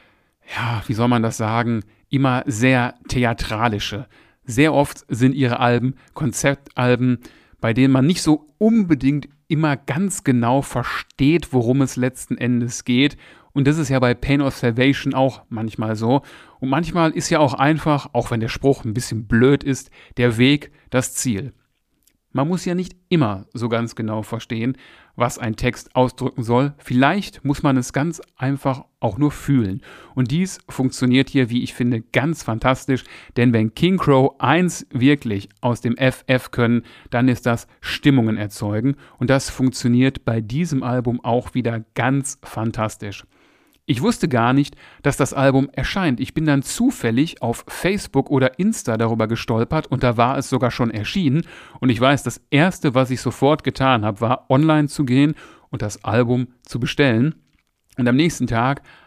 ja, wie soll man das sagen, immer sehr theatralische. Sehr oft sind ihre Alben Konzeptalben, bei denen man nicht so unbedingt immer ganz genau versteht, worum es letzten Endes geht. Und das ist ja bei Pain of Salvation auch manchmal so. Und manchmal ist ja auch einfach, auch wenn der Spruch ein bisschen blöd ist, der Weg das Ziel. Man muss ja nicht immer so ganz genau verstehen, was ein Text ausdrücken soll. Vielleicht muss man es ganz einfach auch nur fühlen. Und dies funktioniert hier, wie ich finde, ganz fantastisch. Denn wenn King Crow eins wirklich aus dem F F können, dann ist das Stimmungen erzeugen. Und das funktioniert bei diesem Album auch wieder ganz fantastisch. Ich wusste gar nicht, dass das Album erscheint. Ich bin dann zufällig auf Facebook oder Insta darüber gestolpert und da war es sogar schon erschienen. Und ich weiß, das Erste, was ich sofort getan habe, war online zu gehen und das Album zu bestellen. Und am nächsten Tag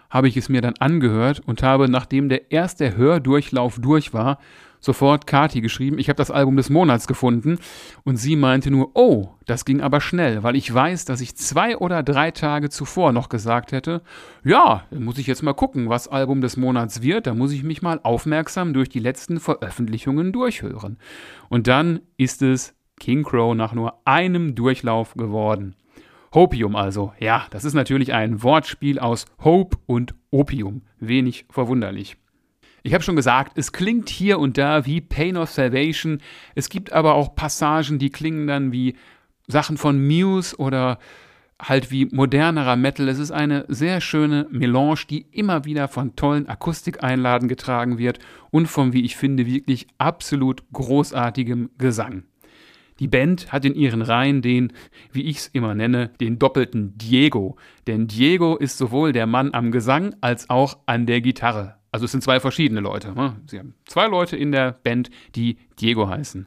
habe ich es mir dann angehört und habe, nachdem der erste Hördurchlauf durch war, sofort Kati geschrieben, ich habe das Album des Monats gefunden, und sie meinte nur, oh, das ging aber schnell, weil ich weiß, dass ich zwei oder drei Tage zuvor noch gesagt hätte, ja, dann muss ich jetzt mal gucken, was Album des Monats wird, da muss ich mich mal aufmerksam durch die letzten Veröffentlichungen durchhören. Und dann ist es King Crow nach nur einem Durchlauf geworden. Hopium also, ja, das ist natürlich ein Wortspiel aus Hope und Opium, wenig verwunderlich. Ich habe schon gesagt, es klingt hier und da wie Pain of Salvation. Es gibt aber auch Passagen, die klingen dann wie Sachen von Muse oder halt wie modernerer Metal. Es ist eine sehr schöne Melange, die immer wieder von tollen Akustikeinlagen getragen wird und von, wie ich finde, wirklich absolut großartigem Gesang. Die Band hat in ihren Reihen den, wie ich es immer nenne, den doppelten Diego. Denn Diego ist sowohl der Mann am Gesang als auch an der Gitarre. Also es sind zwei verschiedene Leute. Ne? Sie haben zwei Leute in der Band, die Diego heißen.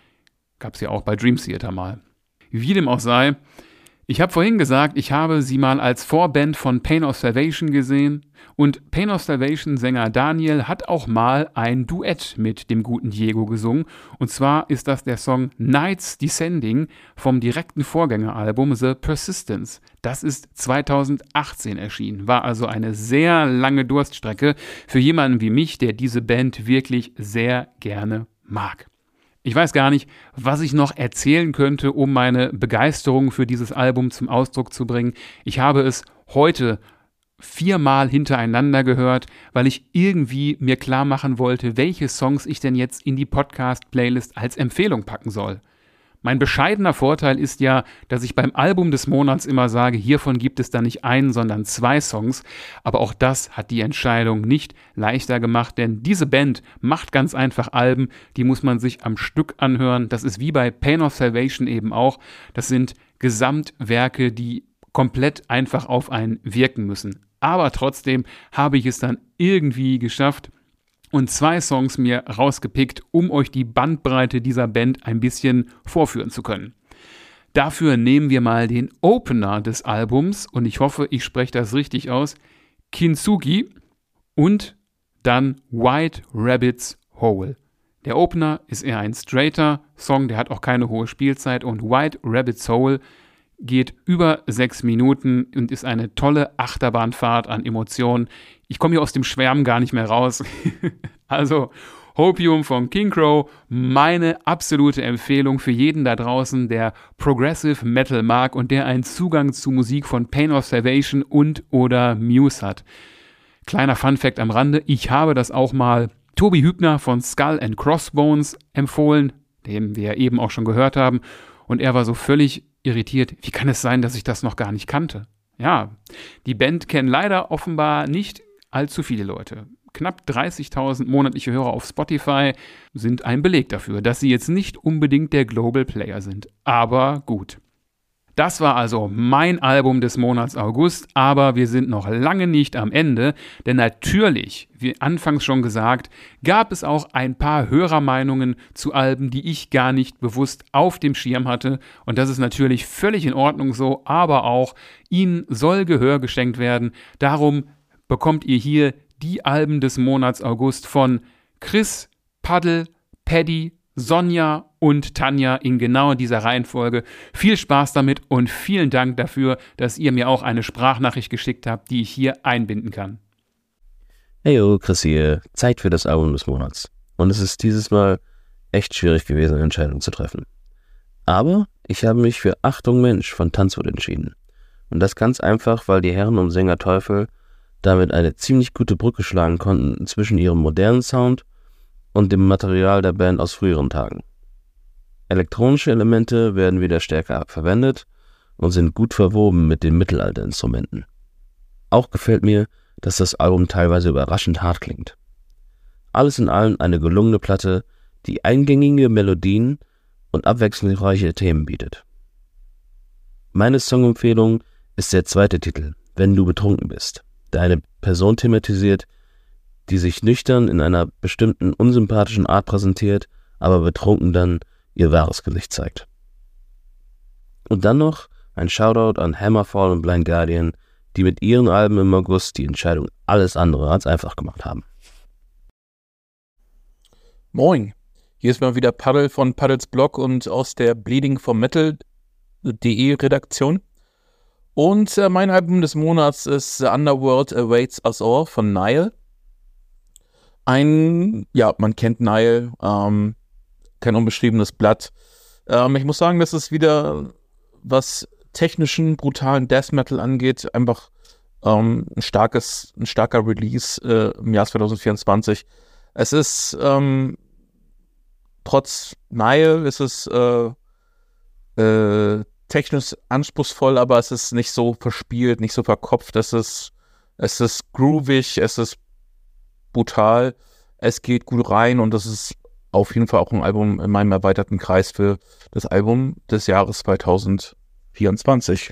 Gab es ja auch bei Dream Theater mal. Wie dem auch sei, ich habe vorhin gesagt, ich habe sie mal als Vorband von Pain of Salvation gesehen, und Pain of Salvation-Sänger Daniel hat auch mal ein Duett mit dem guten Diego gesungen, und zwar ist das der Song Nights Descending vom direkten Vorgängeralbum The Persistence. Das ist zweitausendachtzehn erschienen, war also eine sehr lange Durststrecke für jemanden wie mich, der diese Band wirklich sehr gerne mag. Ich weiß gar nicht, was ich noch erzählen könnte, um meine Begeisterung für dieses Album zum Ausdruck zu bringen. Ich habe es heute viermal hintereinander gehört, weil ich irgendwie mir klar machen wollte, welche Songs ich denn jetzt in die Podcast-Playlist als Empfehlung packen soll. Mein bescheidener Vorteil ist ja, dass ich beim Album des Monats immer sage, hiervon gibt es dann nicht einen, sondern zwei Songs. Aber auch das hat die Entscheidung nicht leichter gemacht, denn diese Band macht ganz einfach Alben, die muss man sich am Stück anhören. Das ist wie bei Pain of Salvation eben auch. Das sind Gesamtwerke, die komplett einfach auf einen wirken müssen. Aber trotzdem habe ich es dann irgendwie geschafft und zwei Songs mir rausgepickt, um euch die Bandbreite dieser Band ein bisschen vorführen zu können. Dafür nehmen wir mal den Opener des Albums, und ich hoffe, ich spreche das richtig aus, Kintsugi, und dann White Rabbit's Hole. Der Opener ist eher ein straighter Song, der hat auch keine hohe Spielzeit, und White Rabbit's Hole geht über sechs Minuten und ist eine tolle Achterbahnfahrt an Emotionen. Ich komme hier aus dem Schwärmen gar nicht mehr raus. Also Hopium von King Crow, meine absolute Empfehlung für jeden da draußen, der Progressive Metal mag und der einen Zugang zu Musik von Pain of Salvation und oder Muse hat. Kleiner Funfact am Rande, ich habe das auch mal Tobi Hübner von Skull and Crossbones empfohlen, den wir eben auch schon gehört haben, und er war so völlig irritiert, wie kann es sein, dass ich das noch gar nicht kannte? Ja, die Band kennen leider offenbar nicht allzu viele Leute. Knapp dreißigtausend monatliche Hörer auf Spotify sind ein Beleg dafür, dass sie jetzt nicht unbedingt der Global Player sind. Aber gut. Das war also mein Album des Monats August, aber wir sind noch lange nicht am Ende, denn natürlich, wie anfangs schon gesagt, gab es auch ein paar Hörermeinungen zu Alben, die ich gar nicht bewusst auf dem Schirm hatte, und das ist natürlich völlig in Ordnung so, aber auch ihnen soll Gehör geschenkt werden. Darum bekommt ihr hier die Alben des Monats August von Chris, Paddel, Paddy, Sonja und Tanja in genau dieser Reihenfolge. Viel Spaß damit und vielen Dank dafür, dass ihr mir auch eine Sprachnachricht geschickt habt, die ich hier einbinden kann. Heyo, Chris hier. Zeit für das Album des Monats. Und es ist dieses Mal echt schwierig gewesen, eine Entscheidung zu treffen. Aber ich habe mich für Achtung Mensch von Tanzwut entschieden. Und das ganz einfach, weil die Herren um Sänger Teufel damit eine ziemlich gute Brücke schlagen konnten zwischen ihrem modernen Sound und dem Material der Band aus früheren Tagen. Elektronische Elemente werden wieder stärker verwendet und sind gut verwoben mit den Mittelalterinstrumenten. Auch gefällt mir, dass das Album teilweise überraschend hart klingt. Alles in allem eine gelungene Platte, die eingängige Melodien und abwechslungsreiche Themen bietet. Meine Songempfehlung ist der zweite Titel, Wenn du betrunken bist, der eine Person thematisiert, die sich nüchtern in einer bestimmten unsympathischen Art präsentiert, aber betrunken dann ihr wahres Gesicht zeigt. Und dann noch ein Shoutout an Hammerfall und Blind Guardian, die mit ihren Alben im August die Entscheidung alles andere als einfach gemacht haben. Moin, hier ist mal wieder Paddel von Paddels Blog und aus der bleeding for metal punkt de Redaktion. Und äh, mein Album des Monats ist The Underworld Awaits Us All von Nile. Ein, ja, man kennt Nile, ähm, kein unbeschriebenes Blatt. Ähm, ich muss sagen, das ist wieder, was technischen, brutalen Death Metal angeht, einfach ähm, ein starkes, ein starker Release äh, im Jahr zwanzig vierundzwanzig. Es ist, ähm, trotz Nile ist es äh, äh, technisch anspruchsvoll, aber es ist nicht so verspielt, nicht so verkopft. Es ist, es ist groovig, es ist brutal, es geht gut rein und das ist auf jeden Fall auch ein Album in meinem erweiterten Kreis für das Album des Jahres zwanzig vierundzwanzig.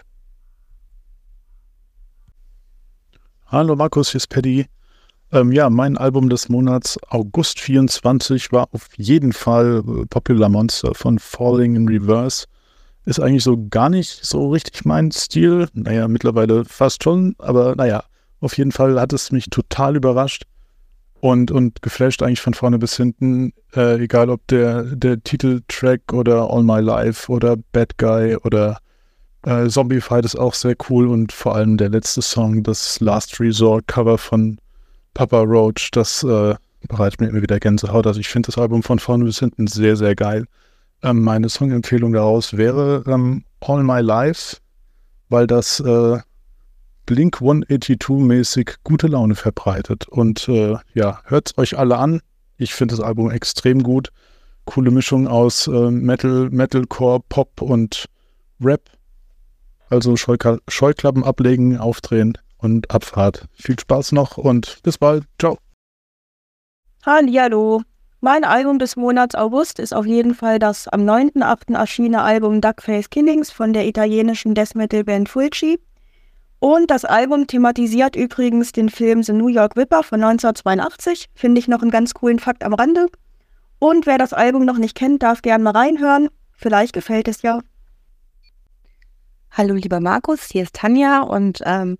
Hallo Markus, hier ist Paddy. Ähm, ja, mein Album des Monats August vierundzwanzig war auf jeden Fall äh, Popular Monster von Falling in Reverse. Ist eigentlich so gar nicht so richtig mein Stil. Naja, mittlerweile fast schon, aber naja, auf jeden Fall hat es mich total überrascht und, und geflasht eigentlich von vorne bis hinten. Äh, egal ob der, der Titeltrack oder All My Life oder Bad Guy oder äh, Zombie Fight ist auch sehr cool und vor allem der letzte Song, das Last Resort Cover von Papa Roach, das äh, bereitet mir immer wieder Gänsehaut. Also ich finde das Album von vorne bis hinten sehr, sehr geil. Ähm, meine Songempfehlung daraus wäre ähm, All My Life, weil das äh, Blink hundertzweiundachtzig-mäßig gute Laune verbreitet. Und äh, ja, hört es euch alle an. Ich finde das Album extrem gut. Coole Mischung aus äh, Metal, Metalcore, Pop und Rap. Also Scheuka- Scheuklappen ablegen, aufdrehen und Abfahrt. Viel Spaß noch und bis bald. Ciao. Hallihallo. Mein Album des Monats August ist auf jeden Fall das am neunten achten erschienene Album Duckface Killings von der italienischen Death Metal Band Fulci. Und das Album thematisiert übrigens den Film The New York Ripper von neunzehnhundertzweiundachtzig. Finde ich noch einen ganz coolen Fakt am Rande. Und wer das Album noch nicht kennt, darf gerne mal reinhören. Vielleicht gefällt es ja. Hallo lieber Markus, hier ist Tanja und ähm,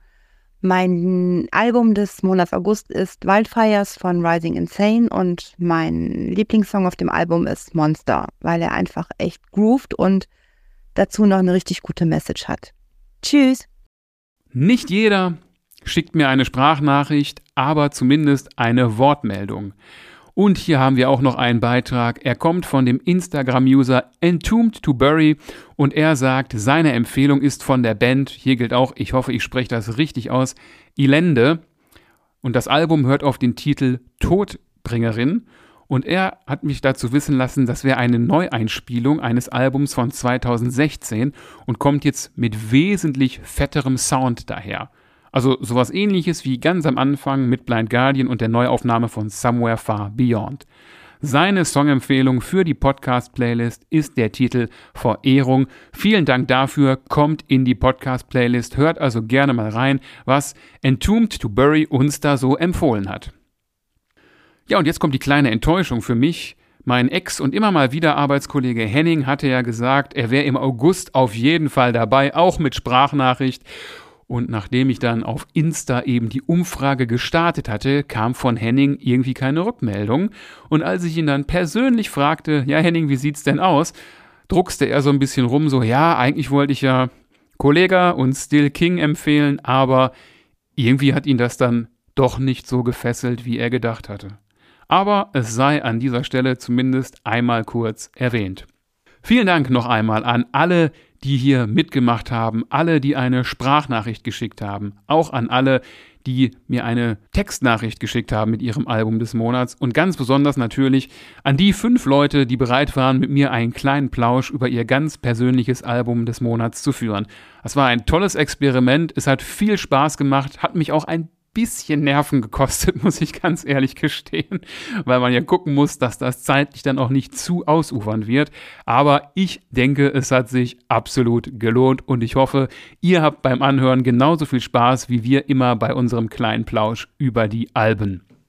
mein Album des Monats August ist Wildfires von Rising Insane und mein Lieblingssong auf dem Album ist Monster, weil er einfach echt groovt und dazu noch eine richtig gute Message hat. Tschüss! Nicht jeder schickt mir eine Sprachnachricht, aber zumindest eine Wortmeldung. Und hier haben wir auch noch einen Beitrag. Er kommt von dem Instagram-User Entombed to Bury und er sagt, seine Empfehlung ist von der Band, hier gilt auch, ich hoffe, ich spreche das richtig aus, Elende. Und das Album hört auf den Titel Todbringerin. Und er hat mich dazu wissen lassen, das wäre eine Neueinspielung eines Albums von zweitausendsechzehn und kommt jetzt mit wesentlich fetterem Sound daher. Also sowas ähnliches wie ganz am Anfang mit Blind Guardian und der Neuaufnahme von Somewhere Far Beyond. Seine Songempfehlung für die Podcast-Playlist ist der Titel Verehrung. Vielen Dank dafür, kommt in die Podcast-Playlist, hört also gerne mal rein, was Entombed to Bury uns da so empfohlen hat. Ja, und jetzt kommt die kleine Enttäuschung für mich. Mein Ex- und immer mal wieder Arbeitskollege Henning hatte ja gesagt, er wäre im August auf jeden Fall dabei, auch mit Sprachnachricht. Und nachdem ich dann auf Insta eben die Umfrage gestartet hatte, kam von Henning irgendwie keine Rückmeldung. Und als ich ihn dann persönlich fragte, ja Henning, wie sieht's denn aus? Druckste er so ein bisschen rum, so ja, eigentlich wollte ich ja Kollega und Still King empfehlen, aber irgendwie hat ihn das dann doch nicht so gefesselt, wie er gedacht hatte. Aber es sei an dieser Stelle zumindest einmal kurz erwähnt. Vielen Dank noch einmal an alle, die hier mitgemacht haben, alle, die eine Sprachnachricht geschickt haben, auch an alle, die mir eine Textnachricht geschickt haben mit ihrem Album des Monats und ganz besonders natürlich an die fünf Leute, die bereit waren, mit mir einen kleinen Plausch über ihr ganz persönliches Album des Monats zu führen. Das war ein tolles Experiment, es hat viel Spaß gemacht, hat mich auch ein bisschen Nerven gekostet, muss ich ganz ehrlich gestehen, weil man ja gucken muss, dass das zeitlich dann auch nicht zu ausufernd wird. Aber ich denke, es hat sich absolut gelohnt und ich hoffe, ihr habt beim Anhören genauso viel Spaß wie wir immer bei unserem kleinen Plausch über die Alben.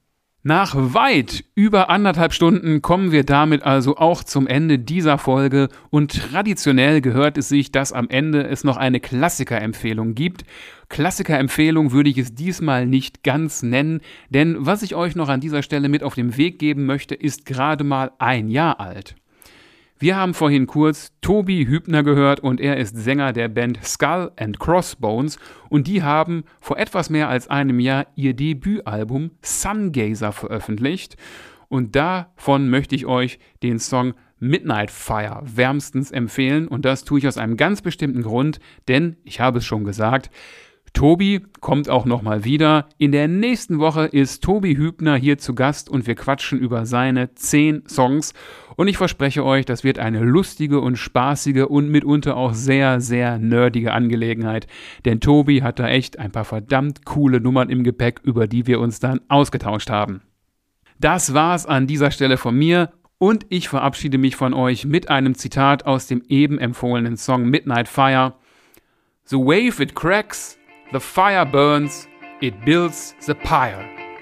Nach weit über anderthalb Stunden kommen wir damit also auch zum Ende dieser Folge und traditionell gehört es sich, dass am Ende es noch eine Klassikerempfehlung gibt. Klassikerempfehlung würde ich es diesmal nicht ganz nennen, denn was ich euch noch an dieser Stelle mit auf den Weg geben möchte, ist gerade mal ein Jahr alt. Wir haben vorhin kurz Tobi Hübner gehört und er ist Sänger der Band Skull and Crossbones und die haben vor etwas mehr als einem Jahr ihr Debütalbum Sungazer veröffentlicht und davon möchte ich euch den Song Midnight Fire wärmstens empfehlen und das tue ich aus einem ganz bestimmten Grund, denn, ich habe es schon gesagt, Tobi kommt auch nochmal wieder. In der nächsten Woche ist Tobi Hübner hier zu Gast und wir quatschen über seine zehn Songs. Und ich verspreche euch, das wird eine lustige und spaßige und mitunter auch sehr, sehr nerdige Angelegenheit. Denn Tobi hat da echt ein paar verdammt coole Nummern im Gepäck, über die wir uns dann ausgetauscht haben. Das war's an dieser Stelle von mir. Und ich verabschiede mich von euch mit einem Zitat aus dem eben empfohlenen Song Midnight Fire. The wave it cracks, the fire burns, it builds the pyre.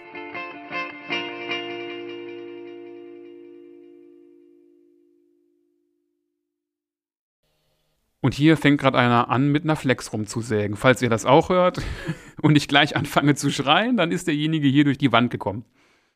Und hier fängt gerade einer an, mit einer Flex rumzusägen. Falls ihr das auch hört und ich gleich anfange zu schreien, dann ist derjenige hier durch die Wand gekommen.